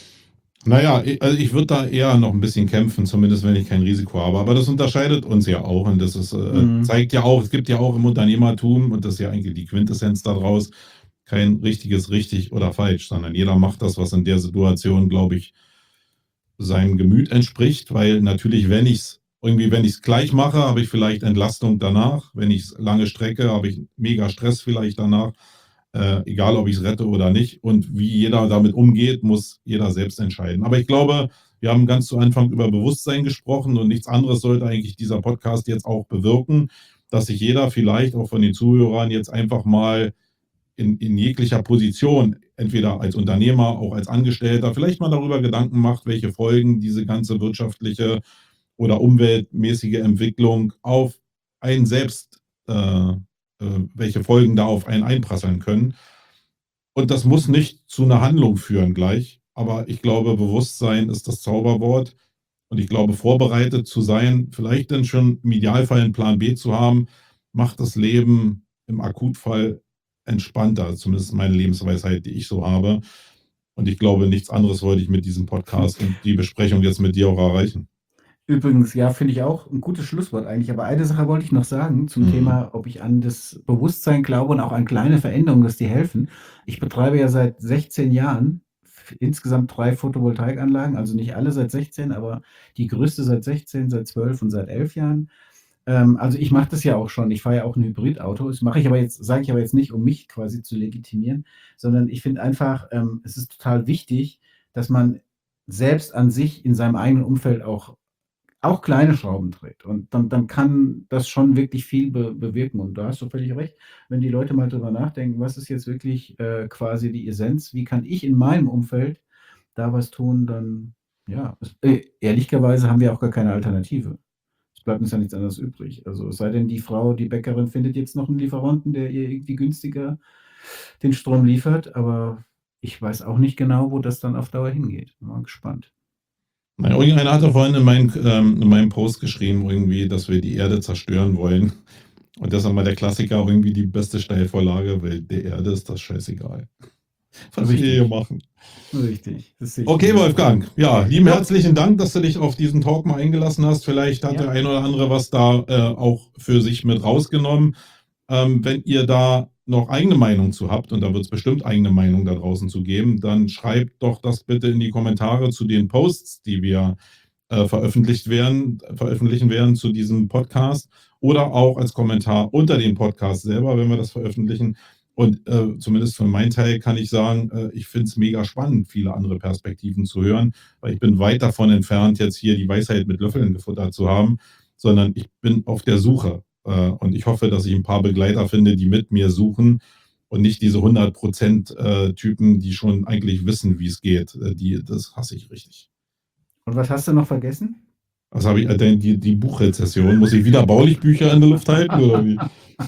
Naja, i also ich würde da eher noch ein bisschen kämpfen, zumindest wenn ich kein Risiko habe. Aber das unterscheidet uns ja auch und das ist, äh Mhm. zeigt ja auch, es gibt ja auch im Unternehmertum, und das ist ja eigentlich die Quintessenz daraus, kein richtiges richtig oder falsch, sondern jeder macht das, was in der Situation, glaube ich, seinem Gemüt entspricht, weil natürlich, wenn ich's irgendwie wenn ich's gleich mache, habe ich vielleicht Entlastung danach. Wenn ich's lange strecke, habe ich mega Stress vielleicht danach, äh, egal ob ich's rette oder nicht. Und wie jeder damit umgeht, muss jeder selbst entscheiden. Aber ich glaube, wir haben ganz zu Anfang über Bewusstsein gesprochen und nichts anderes sollte eigentlich dieser Podcast jetzt auch bewirken, dass sich jeder vielleicht auch von den Zuhörern jetzt einfach mal in, in jeglicher Position, entweder als Unternehmer, auch als Angestellter, vielleicht mal darüber Gedanken macht, welche Folgen diese ganze wirtschaftliche oder umweltmäßige Entwicklung auf einen selbst, äh, äh, welche Folgen da auf einen einprasseln können. Und das muss nicht zu einer Handlung führen gleich, aber ich glaube, Bewusstsein ist das Zauberwort. Und ich glaube, vorbereitet zu sein, vielleicht dann schon im Idealfall einen Plan B zu haben, macht das Leben im Akutfall entspannter. Zumindest meine Lebensweisheit, die ich so habe. Und ich glaube, nichts anderes wollte ich mit diesem Podcast und die Besprechung jetzt mit dir auch erreichen. Übrigens, ja, finde ich auch ein gutes Schlusswort eigentlich. Aber eine Sache wollte ich noch sagen zum Mhm. Thema, ob ich an das Bewusstsein glaube und auch an kleine Veränderungen, dass die helfen. Ich betreibe ja seit sechzehn Jahren f- insgesamt drei Photovoltaikanlagen, also nicht alle seit sechzehn, aber die größte seit sechzehn, seit zwölf und seit elf Jahren. Ähm, also ich mache das ja auch schon. Ich fahre ja auch ein Hybridauto. Das mache ich aber jetzt, sage ich aber jetzt nicht, um mich quasi zu legitimieren, sondern ich finde einfach, ähm, es ist total wichtig, dass man selbst an sich in seinem eigenen Umfeld auch auch kleine Schrauben dreht. Und dann dann kann das schon wirklich viel be bewirken. Und da hast du völlig recht, wenn die Leute mal drüber nachdenken: „Was ist jetzt wirklich, äh, quasi die Essenz? Wie kann ich in meinem Umfeld da was tun?“ Dann ja, es äh, ehrlicherweise haben wir auch gar keine Alternative. Es bleibt uns ja nichts anderes übrig. Also, es sei denn, die Frau, die Bäckerin findet jetzt noch 'n Lieferanten, der ihr irgendwie günstiger den Strom liefert, aber ich weiß auch nicht genau, wo das dann auf Dauer hingeht. Bin mal gespannt. Na ja, irgendeiner hatte vorhin in meinen ähm, in meinem Post geschrieben irgendwie, dass wir die Erde zerstören wollen. Und das ist immer der Klassiker, irgendwie die beste Steilvorlage, weil der Erde ist das scheißegal, was wir hier Richtig. machen. Richtig, das sehe ich Okay, genauso. Wolfgang. Ja, lieben Jo. herzlichen Dank, dass du dich auf diesen Talk mal eingelassen hast. Vielleicht hat Ja. der ein oder andere was da, äh, auch für sich mit rausgenommen. Ähm, wenn ihr da noch eigene Meinung zu habt, und da wird's bestimmt eigene Meinung da draußen zu geben, dann schreibt doch das bitte in die Kommentare zu den Posts, die wir, äh, veröffentlicht werden veröffentlichen werden zu diesem Podcast oder auch als Kommentar unter dem Podcast selber, wenn wir das veröffentlichen. Und, äh, zumindest für meinen Teil kann ich sagen, äh, ich finde es mega spannend, viele andere Perspektiven zu hören, weil ich bin weit davon entfernt, jetzt hier die Weisheit mit Löffeln gefuttert zu haben, sondern ich bin auf der Suche. Äh, und ich hoffe, dass ich 'n paar Begleiter finde, die mit mir suchen und nicht diese hundert Prozent, äh, Typen, die schon eigentlich wissen, wie's geht. Äh, die das hasse ich richtig. Und was hast du noch vergessen? Was habe ich äh, denn die die Buchrezession. Muss ich wieder Baulich-Bücher in der Luft halten oder wie?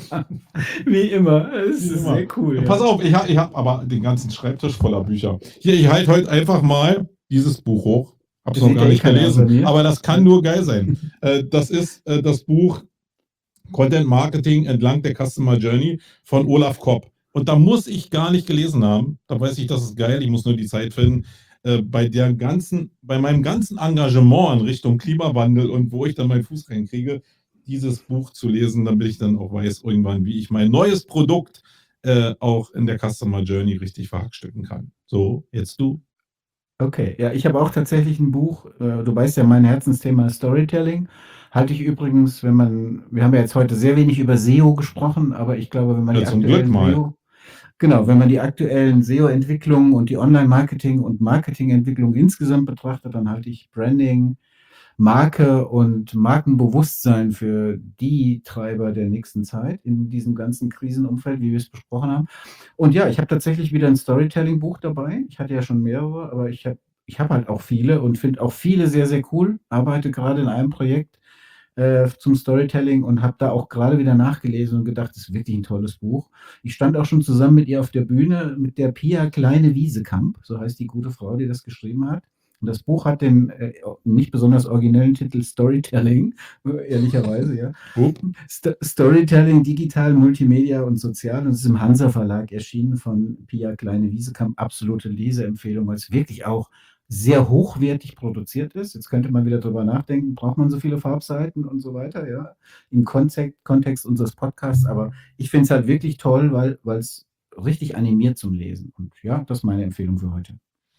Wie immer, es Wie ist immer. sehr cool, Pass ja. auf, ich ha ich habe aber den ganzen Schreibtisch voller Bücher. Hier, ich halte heute einfach mal dieses Buch hoch. Habe es noch Sieht gar ja eh nicht keiner außer gelesen, mir. aber das kann Ja. nur geil sein. Äh, das ist, äh, das Buch „Content Marketing entlang der Customer Journey“ von Olaf Kopp. Und da muss ich gar nicht gelesen haben. Da weiß ich, das ist geil. Ich muss nur die Zeit finden, äh, bei der ganzen bei meinem ganzen Engagement in Richtung Klimawandel und wo ich dann meinen Fuß reinkriege, dieses Buch zu lesen, damit ich dann auch weiß irgendwann, wie ich mein neues Produkt, äh, auch in der Customer Journey richtig verhackstücken kann. So, jetzt du. Okay, ja, ich habe auch tatsächlich 'n Buch äh, du weißt ja, mein Herzensthema ist Storytelling. Halte ich übrigens, wenn man wir haben ja jetzt heute sehr wenig über S E O gesprochen, aber ich glaube, wenn man Ja, die zum Glück aktuellen S E mal. O genau, wenn man die aktuellen S E O-Entwicklungen und die Online-Marketing und Marketingentwicklung insgesamt betrachtet, dann halte ich Branding, Marke und Markenbewusstsein für die Treiber der nächsten Zeit in diesem ganzen Krisenumfeld, wie wir's besprochen haben. Und ja, ich habe tatsächlich wieder 'n Storytelling-Buch dabei. Ich hatte ja schon mehrere, aber ich habe ich habe halt auch viele und finde auch viele sehr, sehr cool. Arbeite grade in einem Projekt, äh, zum Storytelling und habe da auch grade wieder nachgelesen und gedacht: „Das ist wirklich 'n tolles Buch.“ Ich stand auch schon zusammen mit ihr auf der Bühne, mit der Pia Kleine-Wiesekamp, so heißt die gute Frau, die das geschrieben hat. Und das Buch hat den, äh, o nicht besonders originellen Titel „Storytelling“, äh, ehrlicherweise, ja. Gut. Sto Storytelling, digital, Multimedia und sozial und es ist im Hansa-Verlag erschienen von Pia Kleine-Wiesekamp. Absolute Leseempfehlung, weil's wirklich auch sehr hochwertig produziert ist. Jetzt könnte man wieder drüber nachdenken: „Braucht man so viele Farbseiten?“ und so weiter, ja, im Konzekt Kontext unseres Podcasts. Aber ich finde es halt wirklich toll, weil weil's richtig animiert zum Lesen. Und ja, das ist meine Empfehlung für heute.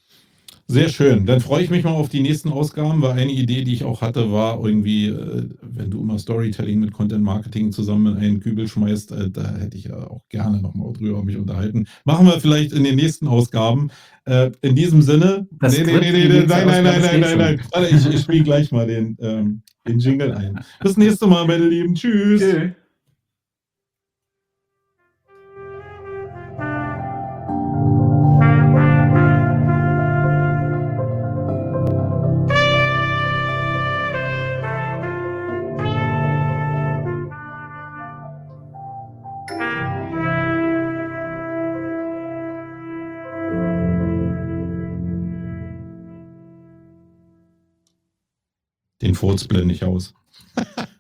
Sehr schön. Dann freue ich mich mal auf die nächsten Ausgaben, weil eine Idee, die ich auch hatte, war irgendwie, äh, wenn du immer Storytelling mit Content Marketing zusammen in einen Kübel schmeißt, äh, da hätte ich ja auch gerne noch mal drüber mich unterhalten. Machen wir vielleicht in den nächsten Ausgaben. Äh, in diesem Sinne Das ne, ne, ne, Skript für ne, die ne, nächste nein, nein, Ausgabe nein, nein, steht nein, schon. nein. Warte, ich ich spiele gleich mal den, ähm, den Jingle ein. Bis nächste Mal, meine Lieben. Tschüss. Tschü. Den Furz blende ich aus.